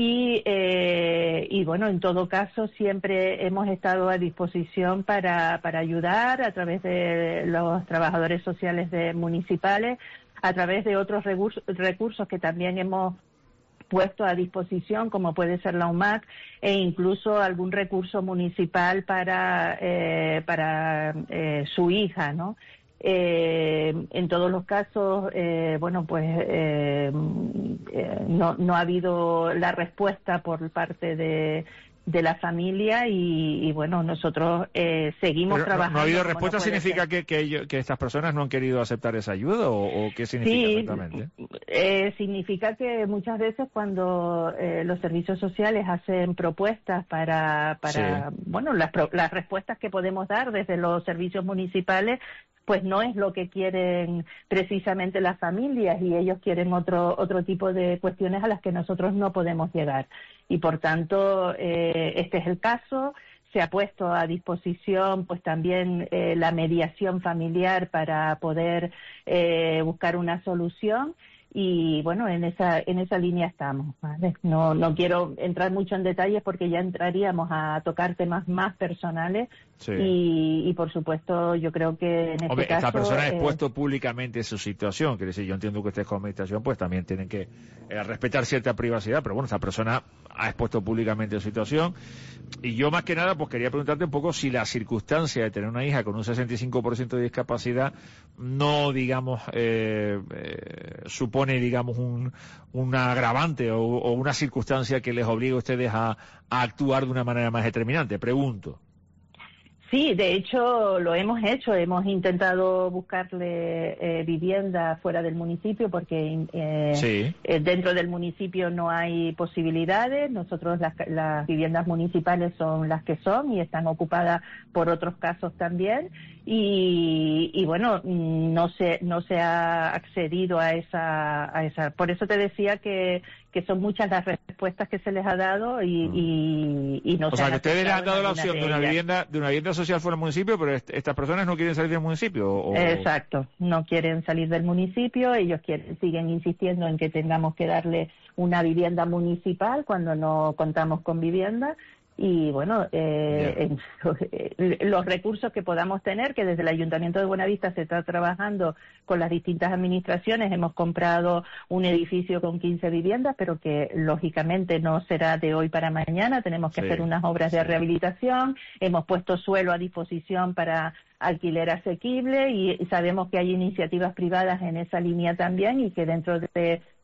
y bueno, en todo caso siempre hemos estado a disposición para ayudar a través de los trabajadores sociales municipales, a través de otros recursos que también hemos puesto a disposición, como puede ser la UMAC, e incluso algún recurso municipal para su hija, ¿no? En todos los casos, bueno, pues no ha habido la respuesta por parte de la familia y bueno, nosotros seguimos trabajando. ¿No ha habido respuesta? ¿Significa que estas personas no han querido aceptar esa ayuda o qué significa exactamente? Significa que muchas veces cuando los servicios sociales hacen propuestas para sí, bueno, las respuestas que podemos dar desde los servicios municipales, pues no es lo que quieren precisamente las familias y ellos quieren otro tipo de cuestiones a las que nosotros no podemos llegar. Y por tanto, este es el caso. Se ha puesto a disposición pues también la mediación familiar para poder buscar una solución. Y bueno, en esa línea estamos, ¿vale? No quiero entrar mucho en detalles porque ya entraríamos a tocar temas más personales, sí, y por supuesto yo creo que en este caso... Esta persona ha expuesto públicamente su situación, quiere decir, yo entiendo que ustedes como administración pues también tienen que respetar cierta privacidad, pero bueno, esta persona ha expuesto públicamente su situación y yo más que nada pues quería preguntarte un poco si la circunstancia de tener una hija con un 65% de discapacidad no, digamos, supone, digamos, un agravante o una circunstancia que les obligue a ustedes a actuar de una manera más determinante. Pregunto. Sí, de hecho lo hemos hecho, hemos intentado buscarle vivienda fuera del municipio porque sí, dentro del municipio no hay posibilidades. Nosotros las viviendas municipales son las que son y están ocupadas por otros casos también y bueno, no se ha accedido a esa. Por eso te decía que son muchas las respuestas que se les ha dado y no. O sea, que ustedes les han dado la opción de una vivienda social fuera del municipio, pero estas personas no quieren salir del municipio. Exacto, no quieren salir del municipio, ellos siguen insistiendo en que tengamos que darle una vivienda municipal cuando no contamos con vivienda. Y bueno, los recursos que podamos tener, que desde el Ayuntamiento de Buenavista se está trabajando con las distintas administraciones, hemos comprado un edificio con 15 viviendas, pero que lógicamente no será de hoy para mañana, tenemos que hacer unas obras de rehabilitación, hemos puesto suelo a disposición para alquiler asequible y sabemos que hay iniciativas privadas en esa línea también y que dentro de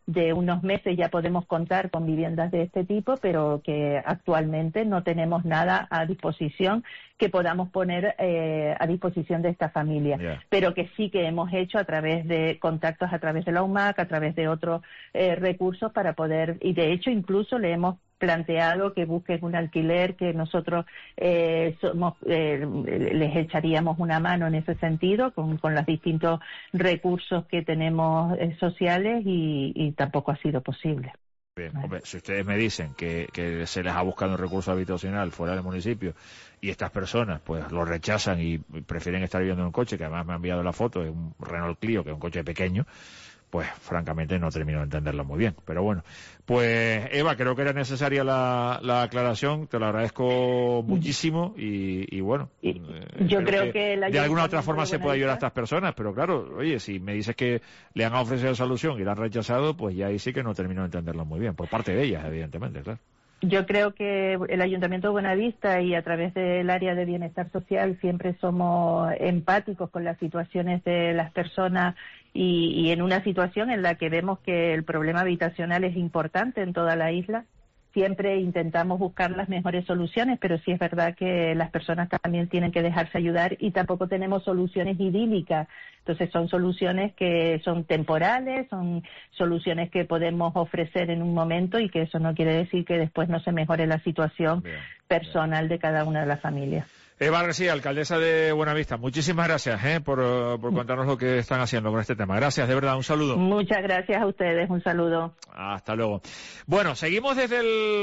de unos meses ya podemos contar con viviendas de este tipo, pero que actualmente no tenemos nada a disposición que podamos poner a disposición de esta familia, pero que sí que hemos hecho a través de contactos, a través de la UMAC, a través de otros recursos para poder, y de hecho incluso le hemos planteado que busquen un alquiler, que nosotros les echaríamos una mano en ese sentido con los distintos recursos que tenemos sociales y tampoco ha sido posible. Bien, hombre, si ustedes me dicen que se les ha buscado un recurso habitacional fuera del municipio y estas personas pues lo rechazan y prefieren estar viviendo en un coche, que además me ha enviado la foto de un Renault Clio, que es un coche pequeño, pues francamente no termino de entenderlo muy bien. Pero bueno, pues Eva, creo que era necesaria la aclaración, te lo agradezco muchísimo y bueno, yo creo que de alguna otra forma se puede ayudar a estas personas, pero claro, oye, si me dices que le han ofrecido solución y la han rechazado, pues ya ahí sí que no termino de entenderlo muy bien, por parte de ellas, evidentemente, claro. Yo creo que el Ayuntamiento de Buenavista y a través del área de bienestar social siempre somos empáticos con las situaciones de las personas y en una situación en la que vemos que el problema habitacional es importante en toda la isla, siempre intentamos buscar las mejores soluciones, pero sí es verdad que las personas también tienen que dejarse ayudar y tampoco tenemos soluciones idílicas. Entonces son soluciones que son temporales, son soluciones que podemos ofrecer en un momento y que eso no quiere decir que después no se mejore la situación personal de cada una de las familias. Eva García, alcaldesa de Buenavista, muchísimas gracias por contarnos lo que están haciendo con este tema. Gracias, de verdad, un saludo. Muchas gracias a ustedes, un saludo. Hasta luego. Bueno, seguimos desde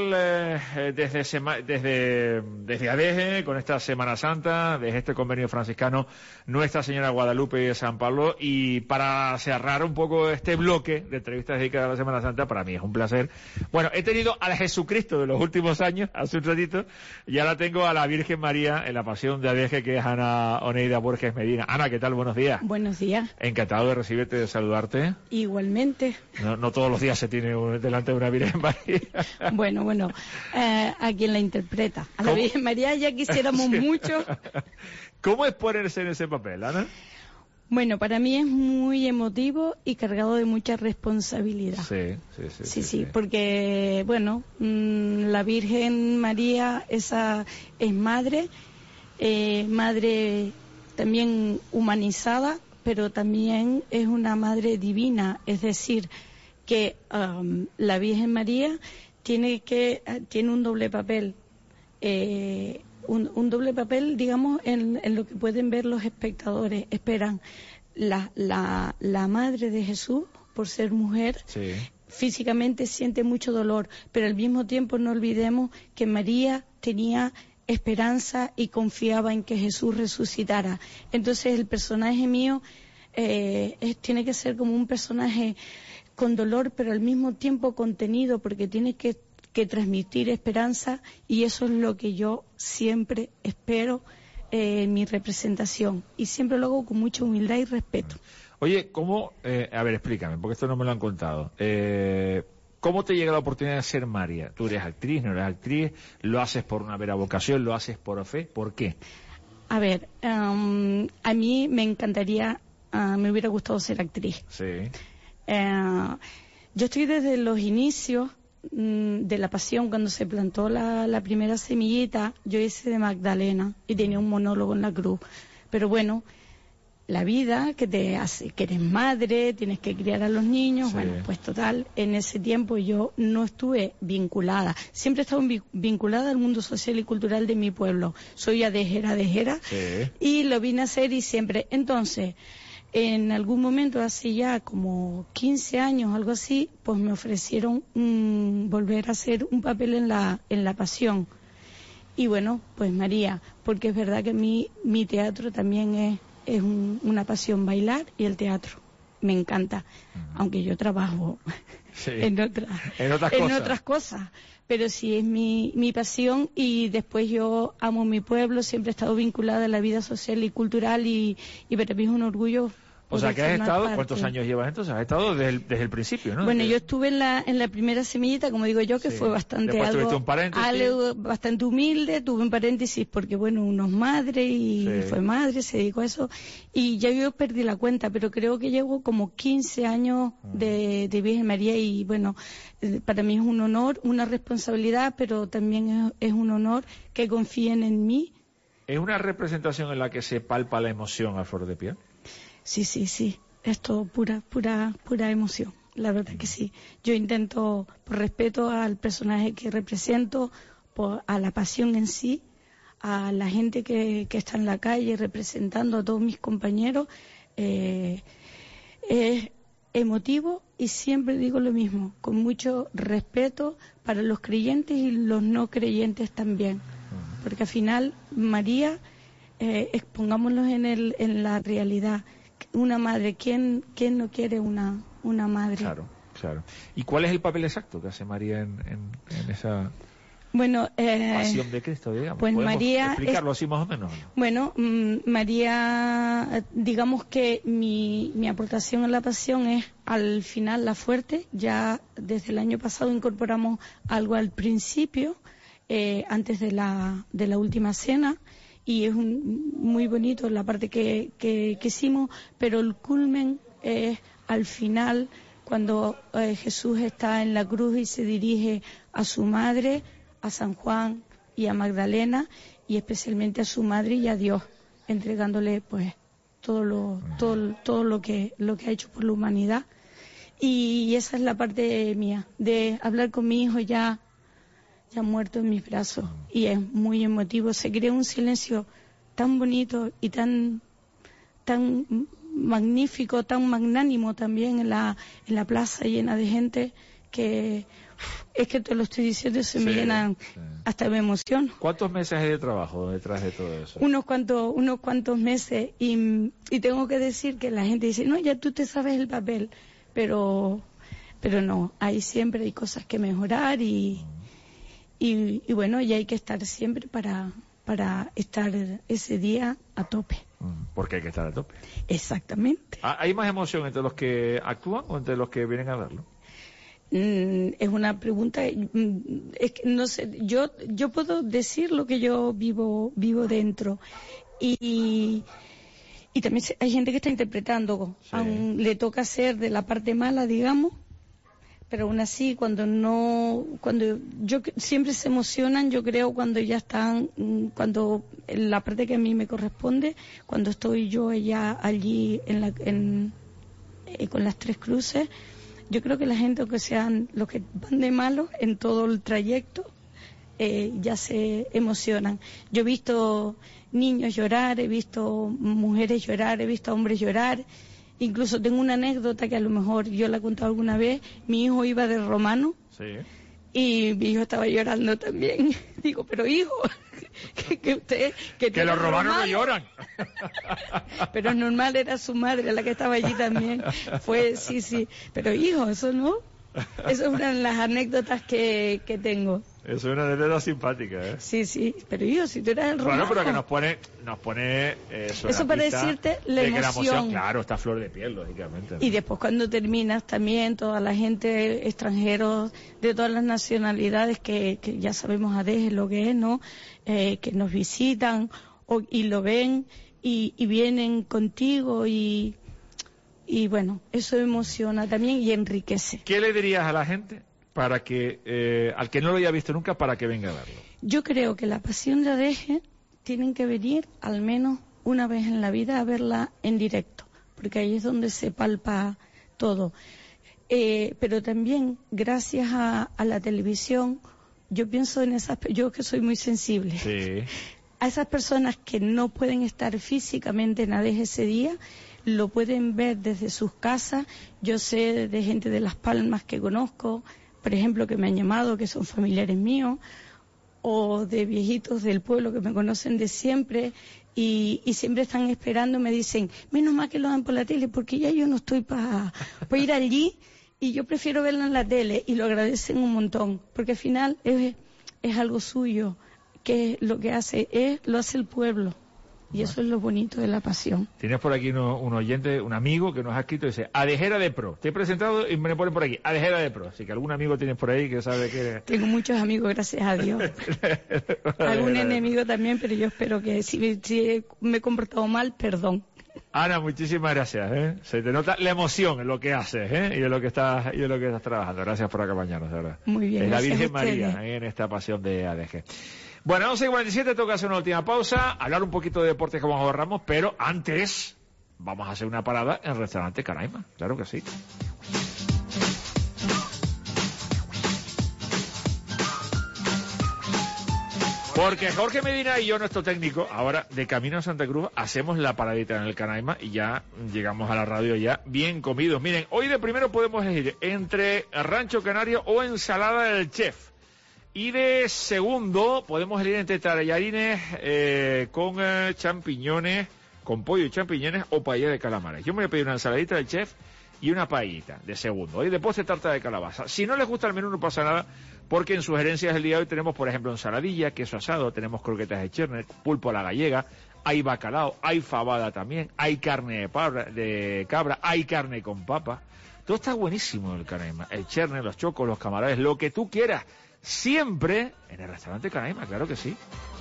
ADEGE con esta Semana Santa, desde este convenio franciscano Nuestra Señora Guadalupe de San Pablo, y para cerrar un poco este bloque de entrevistas dedicadas a la Semana Santa, para mí es un placer. Bueno, he tenido al Jesucristo de los últimos años, hace un ratito, y ahora tengo a la Virgen María en la Pasión de ADEGE, que es Ana Oneida Borges Medina. Ana, ¿qué tal? Buenos días. Buenos días. Encantado de recibirte, de saludarte. Igualmente. No todos los días se tiene delante de una Virgen María. Bueno, a quien la interpreta. A la Virgen María ya quisiéramos mucho. ¿Cómo es ponerse en ese papel, Ana? Bueno, para mí es muy emotivo y cargado de mucha responsabilidad. Sí, porque, bueno, la Virgen María es madre, madre también humanizada, pero también es una madre divina, es decir, que la Virgen María tiene un doble papel, un doble papel, digamos, en lo que pueden ver los espectadores. Esperan la madre de Jesús, por ser mujer, físicamente siente mucho dolor, pero al mismo tiempo no olvidemos que María tenía esperanza y confiaba en que Jesús resucitara. Entonces el personaje mío tiene que ser como un personaje con dolor, pero al mismo tiempo contenido, porque tiene que transmitir esperanza, y eso es lo que yo siempre espero en mi representación, y siempre lo hago con mucha humildad y respeto. Oye, ¿cómo? A ver, explícame, porque esto no me lo han contado. ¿Cómo te llega la oportunidad de ser María? ¿Tú eres actriz, no eres actriz? ¿Lo haces por una vera vocación? ¿Lo haces por fe? ¿Por qué? A ver, a mí me encantaría, me hubiera gustado ser actriz. Sí. Yo estoy desde los inicios de la Pasión, cuando se plantó la primera semillita. Yo hice de Magdalena y tenía un monólogo en la cruz, pero bueno, la vida que te hace, que eres madre, tienes que criar a los niños, bueno, pues total, en ese tiempo yo no estuve vinculada, siempre he estado vinculada al mundo social y cultural de mi pueblo, soy adejera, y lo vine a hacer y siempre, entonces, en algún momento, hace ya como 15 años, algo así, pues me ofrecieron volver a hacer un papel en la Pasión. Y bueno, pues María, porque es verdad que mi teatro también es una pasión, bailar y el teatro. Me encanta, aunque yo trabajo en otras cosas. Pero sí es mi pasión, y después yo amo mi pueblo, siempre he estado vinculada a la vida social y cultural, y para mí es un orgullo O sea, que has estado, ¿cuántos años llevas entonces? Has estado desde el principio, ¿no? Bueno, yo estuve en la primera semillita, como digo yo, que fue bastante algo bastante humilde, tuve un paréntesis porque, bueno, uno es madre y fue madre, se dedicó a eso, y ya yo perdí la cuenta, pero creo que llevo como 15 años de Virgen María y, bueno, para mí es un honor, una responsabilidad, pero también es un honor que confíen en mí. ¿Es una representación en la que se palpa la emoción a flor de piel? Sí. Es todo pura emoción. La verdad que sí. Yo intento, por respeto al personaje que represento, a la pasión en sí, a la gente que está en la calle representando a todos mis compañeros, es emotivo y siempre digo lo mismo, con mucho respeto para los creyentes y los no creyentes también. Porque al final, María, expongámoslo en la realidad. Una madre, ¿quién no quiere una madre? Claro. ¿Y cuál es el papel exacto que hace María en esa pasión de Cristo, digamos? Pues María explicarlo así más o menos, ¿no? Bueno, María, digamos que mi aportación en la pasión es al final la fuerte. Ya desde el año pasado incorporamos algo al principio, antes de la última cena. Y es muy bonito la parte que hicimos, pero el culmen es al final, cuando Jesús está en la cruz y se dirige a su madre, a San Juan y a Magdalena, y especialmente a su madre y a Dios, entregándole pues todo lo que ha hecho por la humanidad. Y esa es la parte mía, de hablar con mi hijo ya muerto en mis brazos, y es muy emotivo. Se crea un silencio tan bonito y tan magnífico, tan magnánimo también en la plaza llena de gente, que es que te lo estoy diciendo, se me llenan, hasta me emociono. ¿Cuántos meses hay de trabajo detrás de todo eso? Unos cuantos meses, y tengo que decir que la gente dice, no, ya tú te sabes el papel, pero no, siempre hay cosas que mejorar y bueno, y hay que estar siempre para estar ese día a tope. Porque hay que estar a tope. Exactamente. ¿Hay más emoción entre los que actúan o entre los que vienen a verlo? Es una pregunta, es que no sé, yo puedo decir lo que yo vivo dentro, y también hay gente que está interpretando, aún le toca ser de la parte mala, digamos. Pero aún así, cuando siempre se emocionan, yo creo, cuando ya están, cuando en la parte que a mí me corresponde, cuando estoy yo ya allí con las tres cruces, yo creo que la gente, aunque sean los que van de malos en todo el trayecto, ya se emocionan. Yo he visto niños llorar, he visto mujeres llorar, he visto hombres llorar. Incluso tengo una anécdota que a lo mejor yo la he contado alguna vez. Mi hijo iba de romano y mi hijo estaba llorando también. Digo, pero hijo, que los romanos no lloran. Pero normal, era su madre la que estaba allí también. Sí. Pero hijo, eso no. Esa es una de las anécdotas que tengo. Eso es una anécdota simpática, ¿eh? Sí, pero hijo, si tú eras el romano. Bueno, pero que nos pone eso para decirte la emoción. Claro, está a flor de piel, lógicamente, ¿no? Y después cuando terminas también, toda la gente, extranjeros de todas las nacionalidades, que ya sabemos a veces lo que es, ¿no? Que nos visitan y lo ven y vienen contigo y bueno, eso emociona también y enriquece. ¿Qué le dirías a la gente para que, al que no lo haya visto nunca, para que venga a verlo? Yo creo que la Pasión de Adeje tienen que venir al menos una vez en la vida a verla en directo, porque ahí es donde se palpa todo. Pero también, gracias a la televisión, yo pienso en yo que soy muy sensible. Sí. A esas personas que no pueden estar físicamente en Adeje ese día, lo pueden ver desde sus casas. Yo sé de gente de Las Palmas que conozco, por ejemplo, que me han llamado, que son familiares míos, o de viejitos del pueblo que me conocen de siempre y siempre están esperando, me dicen, menos mal que lo dan por la tele, porque ya yo no estoy para ir allí y yo prefiero verlo en la tele, y lo agradecen un montón, porque al final es algo suyo, que lo que hace lo hace el pueblo. Y eso es lo bonito de la pasión. Tienes por aquí un oyente, un amigo que nos ha escrito y dice, Adejera de Pro. Te he presentado y me ponen por aquí, Adejera de Pro. Así que algún amigo tienes por ahí que sabe que... Tengo muchos amigos, gracias a Dios. Algún enemigo también, pero yo espero que si me he comportado mal, perdón. Ana, muchísimas gracias, ¿eh? Se te nota la emoción en lo que haces, ¿eh? Y en lo que estás trabajando. Gracias por acompañarnos, de verdad. Muy bien, es la gracias Virgen a ustedes. María, en esta pasión de ADG. Bueno, 11:47, toca hacer una última pausa, hablar un poquito de deportes como ahorramos, pero antes vamos a hacer una parada en el restaurante Canaima, claro que sí. Porque Jorge Medina y yo, nuestro técnico, ahora de camino a Santa Cruz, hacemos la paradita en el Canaima y ya llegamos a la radio ya bien comidos. Miren, hoy de primero podemos elegir entre rancho canario o ensalada del chef. Y de segundo podemos elegir entre tallarines con champiñones, con pollo y champiñones o paella de calamares. Yo me voy a pedir una ensaladita del chef y una paellita de segundo. Y de postre tarta de calabaza. Si no les gusta el menú no pasa nada, porque en sugerencias del día de hoy tenemos, por ejemplo, ensaladilla, queso asado, tenemos croquetas de cherner, pulpo a la gallega, hay bacalao, hay fabada también, hay carne de cabra, hay carne con papa. Todo está buenísimo en el Canaima. El cherner, los chocos, los camarones, lo que tú quieras. Siempre en el restaurante Canaima, claro que sí.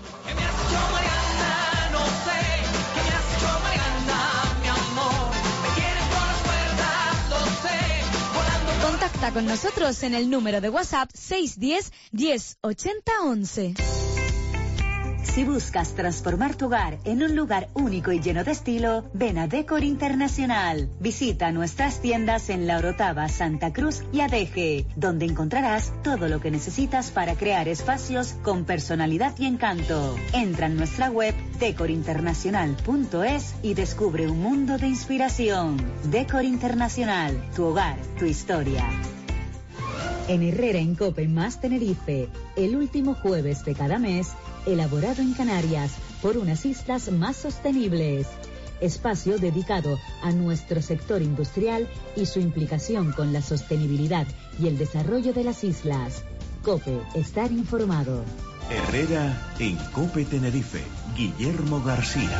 Contacta con nosotros en el número de WhatsApp 610 1080 11. Si buscas transformar tu hogar en un lugar único y lleno de estilo, ven a Decor Internacional. Visita nuestras tiendas en La Orotava, Santa Cruz y Adeje, donde encontrarás todo lo que necesitas para crear espacios con personalidad y encanto. Entra en nuestra web decorinternacional.es y descubre un mundo de inspiración. Decor Internacional, tu hogar, tu historia. En Herrera en Cope más Tenerife, el último jueves de cada mes, elaborado en Canarias por unas islas más sostenibles. Espacio dedicado a nuestro sector industrial y su implicación con la sostenibilidad y el desarrollo de las islas. Cope, estar informado. Herrera en Cope Tenerife, Guillermo García.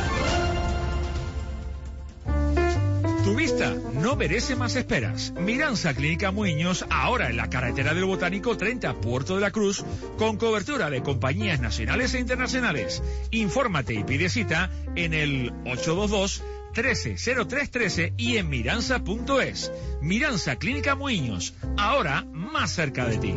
Tu vista no merece más esperas. Miranza Clínica Muñoz, ahora en la carretera del Botánico 30, Puerto de la Cruz, con cobertura de compañías nacionales e internacionales. Infórmate y pide cita en el 822-130313 y en miranza.es. Miranza Clínica Muñoz, ahora más cerca de ti.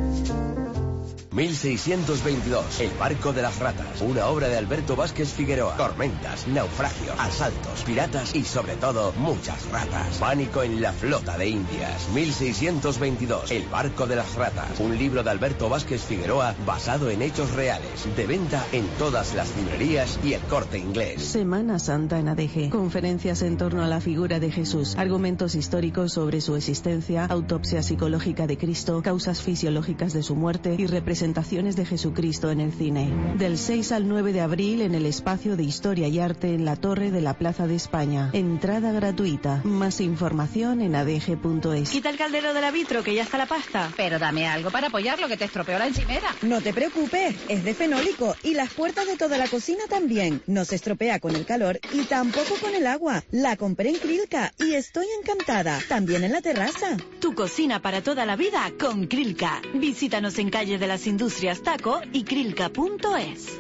1622, El Barco de las Ratas, una obra de Alberto Vázquez Figueroa. Tormentas, naufragios, asaltos, piratas y sobre todo muchas ratas. Pánico en la flota de Indias. 1622, El Barco de las Ratas, un libro de Alberto Vázquez Figueroa basado en hechos reales. De venta en todas las librerías y El Corte Inglés. Semana Santa en ADG. Conferencias en torno a la figura de Jesús. Argumentos históricos sobre su existencia, autopsia psicológica de Cristo, causas fisiológicas de su muerte y representaciones de Jesucristo en el cine. Del 6 al 9 de abril en el espacio de Historia y Arte en la Torre de la Plaza de España. Entrada gratuita. Más información en adg.es. Quita el caldero de la vitro, que ya está la pasta. Pero dame algo para apoyarlo, que te estropeó la encimera. No te preocupes, es de fenólico y las puertas de toda la cocina también. No se estropea con el calor y tampoco con el agua. La compré en Krilka y estoy encantada. También en la terraza. Tu cocina para toda la vida con Krilka. Visítanos en Calle de las Industrias Taco y krilka.es.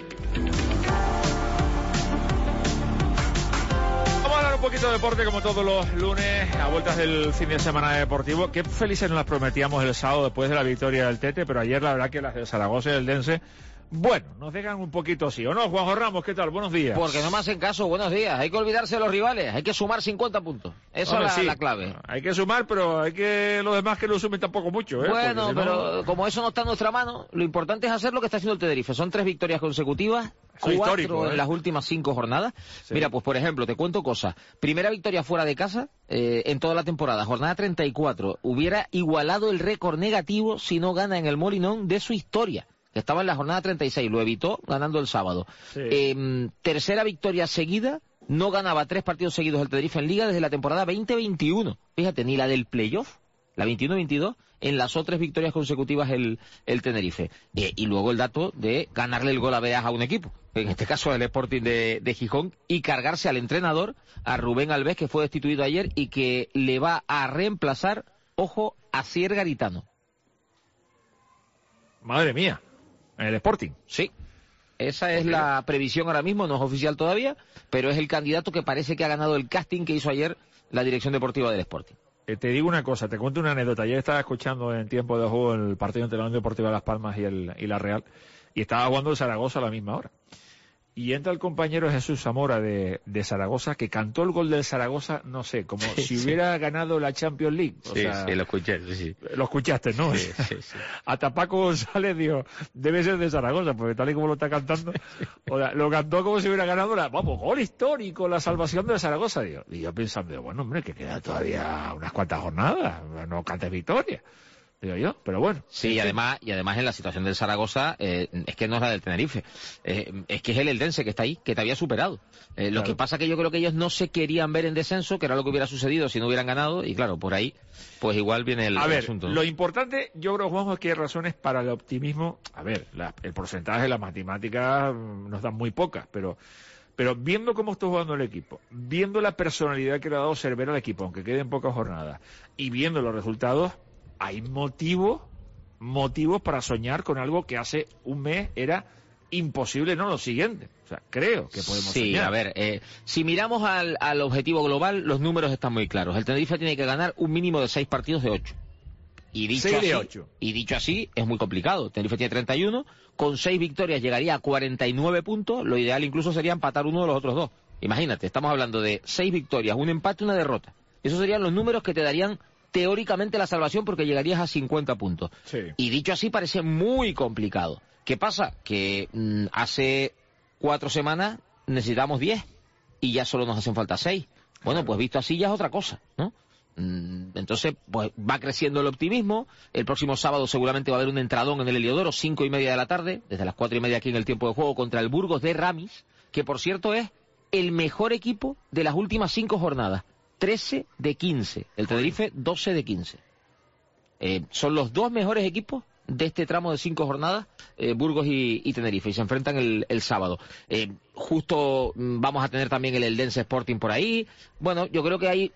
Vamos a hablar un poquito de deporte como todos los lunes, a vueltas del fin de semana deportivo. Qué felices nos las prometíamos el sábado después de la victoria del Tete, pero ayer la verdad que las de Zaragoza y el Dense, bueno, nos dejan un poquito así, ¿o no? Juanjo Ramos, ¿qué tal? Buenos días. Porque no me hacen caso, buenos días. Hay que olvidarse de los rivales, hay que sumar 50 puntos. Esa es la clave. Hay que sumar, pero hay que los demás que no sumen tampoco mucho, ¿eh? Bueno, si no... pero como eso no está en nuestra mano, lo importante es hacer lo que está haciendo el Tenerife. Son 3 victorias consecutivas, 4 en las últimas 5 jornadas. Sí. Mira, pues por ejemplo, te cuento cosas. Primera victoria fuera de casa en toda la temporada, jornada 34. Hubiera igualado el récord negativo si no gana en el Molinón de su historia. Estaba en la jornada 36, lo evitó ganando el sábado. Sí. Tercera victoria seguida, no ganaba 3 partidos seguidos el Tenerife en Liga desde la temporada 2021. Fíjate, ni la del playoff la 21-22, enlazó 3 victorias consecutivas el Tenerife. Y luego el dato de ganarle el gol a Beas a un equipo, en este caso el Sporting de Gijón, y cargarse al entrenador, a Rubén Alves, que fue destituido ayer y que le va a reemplazar, ojo, a Asier Garitano. Madre mía, en el Sporting. Sí. Esa es la previsión ahora mismo, no es oficial todavía, pero es el candidato que parece que ha ganado el casting que hizo ayer la dirección deportiva del Sporting. Te digo una cosa, te cuento una anécdota. Ayer estaba escuchando en tiempo de juego el partido entre la Unión Deportiva de Las Palmas y la Real, y estaba jugando el Zaragoza a la misma hora. Y entra el compañero Jesús Zamora de Zaragoza, que cantó el gol del Zaragoza, no sé, como si hubiera ganado la Champions League. O sea, lo escuché, sí. Lo escuchaste, ¿no? Sí. Hasta Paco González dijo, debe ser de Zaragoza, porque tal y como lo está cantando, o sea, lo cantó como si hubiera ganado gol histórico, la salvación de Zaragoza. Y yo pensando, bueno, hombre, que queda todavía unas cuantas jornadas, no cantes victoria. Digo yo, pero bueno. Sí, y además en la situación del Zaragoza, es que no es la del Tenerife, es que es el Eldense que está ahí, que te había superado. Lo que pasa que yo creo que ellos no se querían ver en descenso, que era lo que hubiera sucedido si no hubieran ganado, y claro, por ahí, pues igual viene el asunto, ¿no? Lo importante, yo creo, Juanjo, es que hay razones para el optimismo. A ver, el porcentaje de las matemáticas nos dan muy pocas, pero viendo cómo está jugando el equipo, viendo la personalidad que le ha dado Cervera al equipo, aunque queden pocas jornadas, y viendo los resultados, hay motivos para soñar con algo que hace un mes era imposible, no lo siguiente. O sea, creo que podemos soñar. Sí, a ver, si miramos al objetivo global, los números están muy claros. El Tenerife tiene que ganar un mínimo de 6 partidos de 8. Y dicho así, es muy complicado. Tenerife tiene 31, con 6 victorias llegaría a 49 puntos, lo ideal incluso sería empatar uno de los otros 2. Imagínate, estamos hablando de 6 victorias, un empate, una derrota. Esos serían los números que te darían teóricamente la salvación, porque llegarías a 50 puntos. Sí. Y dicho así, parece muy complicado. ¿Qué pasa? Que hace 4 semanas necesitamos 10 y ya solo nos hacen falta 6. Bueno, pues visto así ya es otra cosa, ¿no? Entonces, pues va creciendo el optimismo. El próximo sábado seguramente va a haber un entradón en el Heliodoro, 5:30 de la tarde, desde las 4:30 aquí en el tiempo de juego, contra el Burgos de Ramis, que por cierto es el mejor equipo de las últimas 5 jornadas. 13 de 15. El Tenerife, 12 de 15. Son los 2 mejores equipos de este tramo de 5 jornadas, Burgos y Tenerife, y se enfrentan el sábado. Justo vamos a tener también el Eldense Sporting por ahí. Bueno, yo creo que hay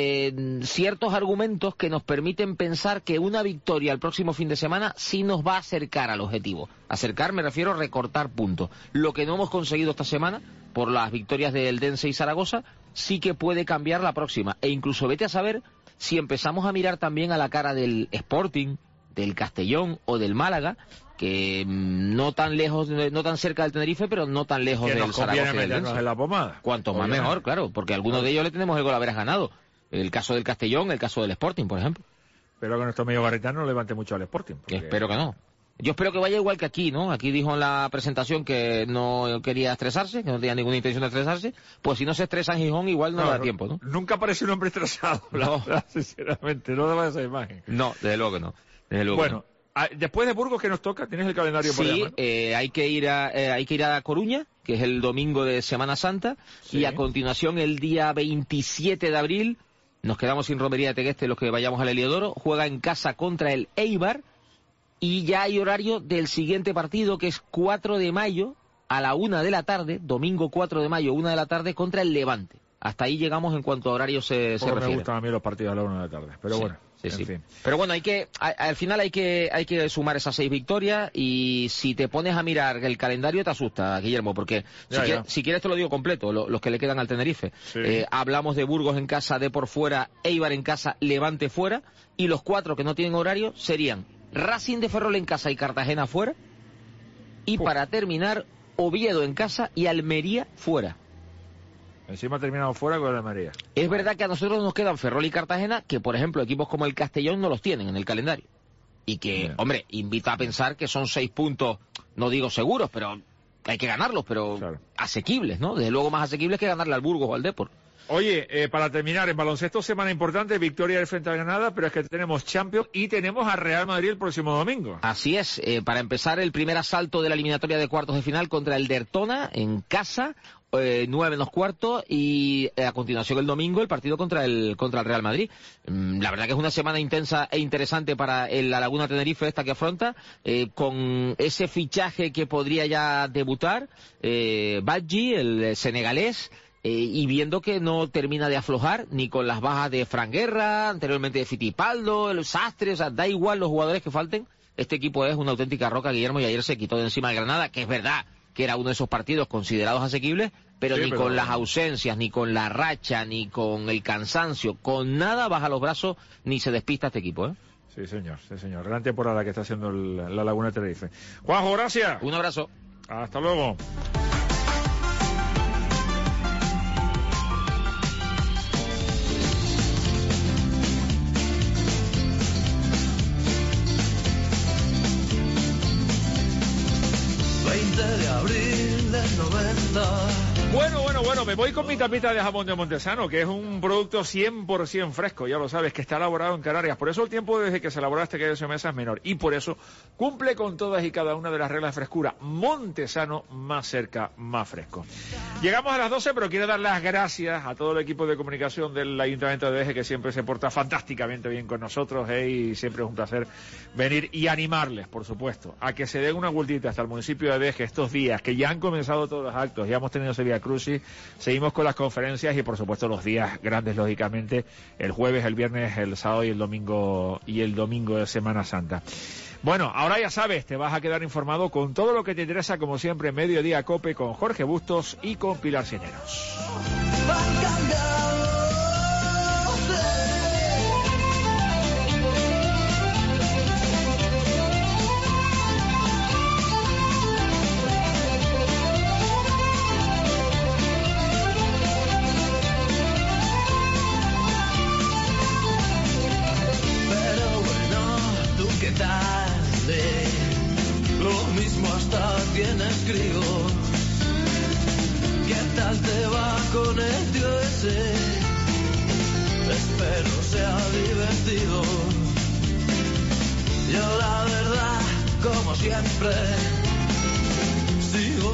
ciertos argumentos que nos permiten pensar que una victoria el próximo fin de semana sí nos va a acercar al objetivo. Acercar me refiero a recortar puntos. Lo que no hemos conseguido esta semana, por las victorias de Eldense y Zaragoza, sí que puede cambiar la próxima. E incluso vete a saber si empezamos a mirar también a la cara del Sporting, del Castellón o del Málaga, que no tan lejos, no tan cerca del Tenerife, pero no tan lejos del Zaragoza y del Eldense. En la pomada. Cuanto más mejor, claro, porque algunos de ellos le tenemos el gol haberas ganado. El caso del Castellón, el caso del Sporting, por ejemplo. Espero que nuestro amigo Garitano no levante mucho al Sporting. Porque... Espero que no. Yo espero que vaya igual que aquí, ¿no? Aquí dijo en la presentación que no quería estresarse, que no tenía ninguna intención de estresarse. Pues si no se estresa en Gijón, igual no da tiempo, ¿no? Nunca parece un hombre estresado, la verdad, sinceramente. No daba esa imagen. No, desde luego que no. Bueno, después de Burgos, ¿qué nos toca? ¿Tienes el calendario por ahí? Sí, hay que ir a Coruña, que es el domingo de Semana Santa, y a continuación el día 27 de abril, nos quedamos sin romería de Tegueste los que vayamos al Heliodoro, juega en casa contra el Eibar, y ya hay horario del siguiente partido, que es 4 de mayo, a la 1 de la tarde, domingo 4 de mayo, 1 de la tarde, contra el Levante. Hasta ahí llegamos en cuanto a horario se refiere. Me gustan a mí los partidos a la 1 de la tarde, pero bueno. Sí. Pero bueno, al final hay que sumar esas 6 victorias, y si te pones a mirar el calendario te asusta, Guillermo, porque si quieres te lo digo completo, los que le quedan al Tenerife. Sí. Hablamos de Burgos en casa, Depor fuera, Eibar en casa, Levante fuera, y los 4 que no tienen horario serían Racing de Ferrol en casa y Cartagena fuera, y para terminar, Oviedo en casa y Almería fuera. Encima terminamos fuera con la Almería. Es verdad que a nosotros nos quedan Ferrol y Cartagena, que por ejemplo equipos como el Castellón no los tienen en el calendario. Y que, hombre, invita a pensar que son 6 puntos, no digo seguros, pero hay que ganarlos, pero asequibles, ¿no? Desde luego más asequibles que ganarle al Burgos o al Depor. Oye, para terminar, en baloncesto, semana importante, victoria del frente a Granada, pero es que tenemos Champions y tenemos a Real Madrid el próximo domingo. Así es, para empezar el primer asalto de la eliminatoria de cuartos de final contra el Dertona en casa, 9:15, y a continuación el domingo el partido contra el Real Madrid. La verdad que es una semana intensa e interesante para la Laguna Tenerife esta que afronta, con ese fichaje que podría ya debutar, Badji, el senegalés, y viendo que no termina de aflojar ni con las bajas de Fran Guerra, anteriormente de Fittipaldo, el Sastre, o sea, da igual los jugadores que falten, este equipo es una auténtica roca, Guillermo, y ayer se quitó de encima de Granada, que es verdad que era uno de esos partidos considerados asequibles, pero ni con las ausencias, ni con la racha, ni con el cansancio, con nada baja los brazos, ni se despista este equipo, ¿eh? Sí, señor, sí, señor. Gran temporada que está haciendo la Laguna Tenerife. Juanjo, gracias. Un abrazo. Hasta luego. De abril del 90. Bueno, me voy con mi tapita de jamón de Montesano, que es un producto 100% fresco, ya lo sabes, que está elaborado en Canarias. Por eso el tiempo desde que se elaboró este queso de mesa es menor. Y por eso cumple con todas y cada una de las reglas de frescura. Montesano, más cerca, más fresco. Llegamos a las 12, pero quiero dar las gracias a todo el equipo de comunicación del Ayuntamiento de Deje, que siempre se porta fantásticamente bien con nosotros, y siempre es un placer venir y animarles, por supuesto, a que se den una vueltita hasta el municipio de Deje estos días, que ya han comenzado todos los actos, ya hemos tenido ese Vía Crucis, seguimos con las conferencias y, por supuesto, los días grandes, lógicamente, el jueves, el viernes, el sábado y el domingo de Semana Santa. Bueno, ahora ya sabes, te vas a quedar informado con todo lo que te interesa, como siempre, Mediodía Cope, con Jorge Bustos y con Pilar Cineros. Lo mismo hasta tienes crío. ¿Qué tal te va con el tío ese? Espero sea divertido. Yo la verdad, como siempre, sigo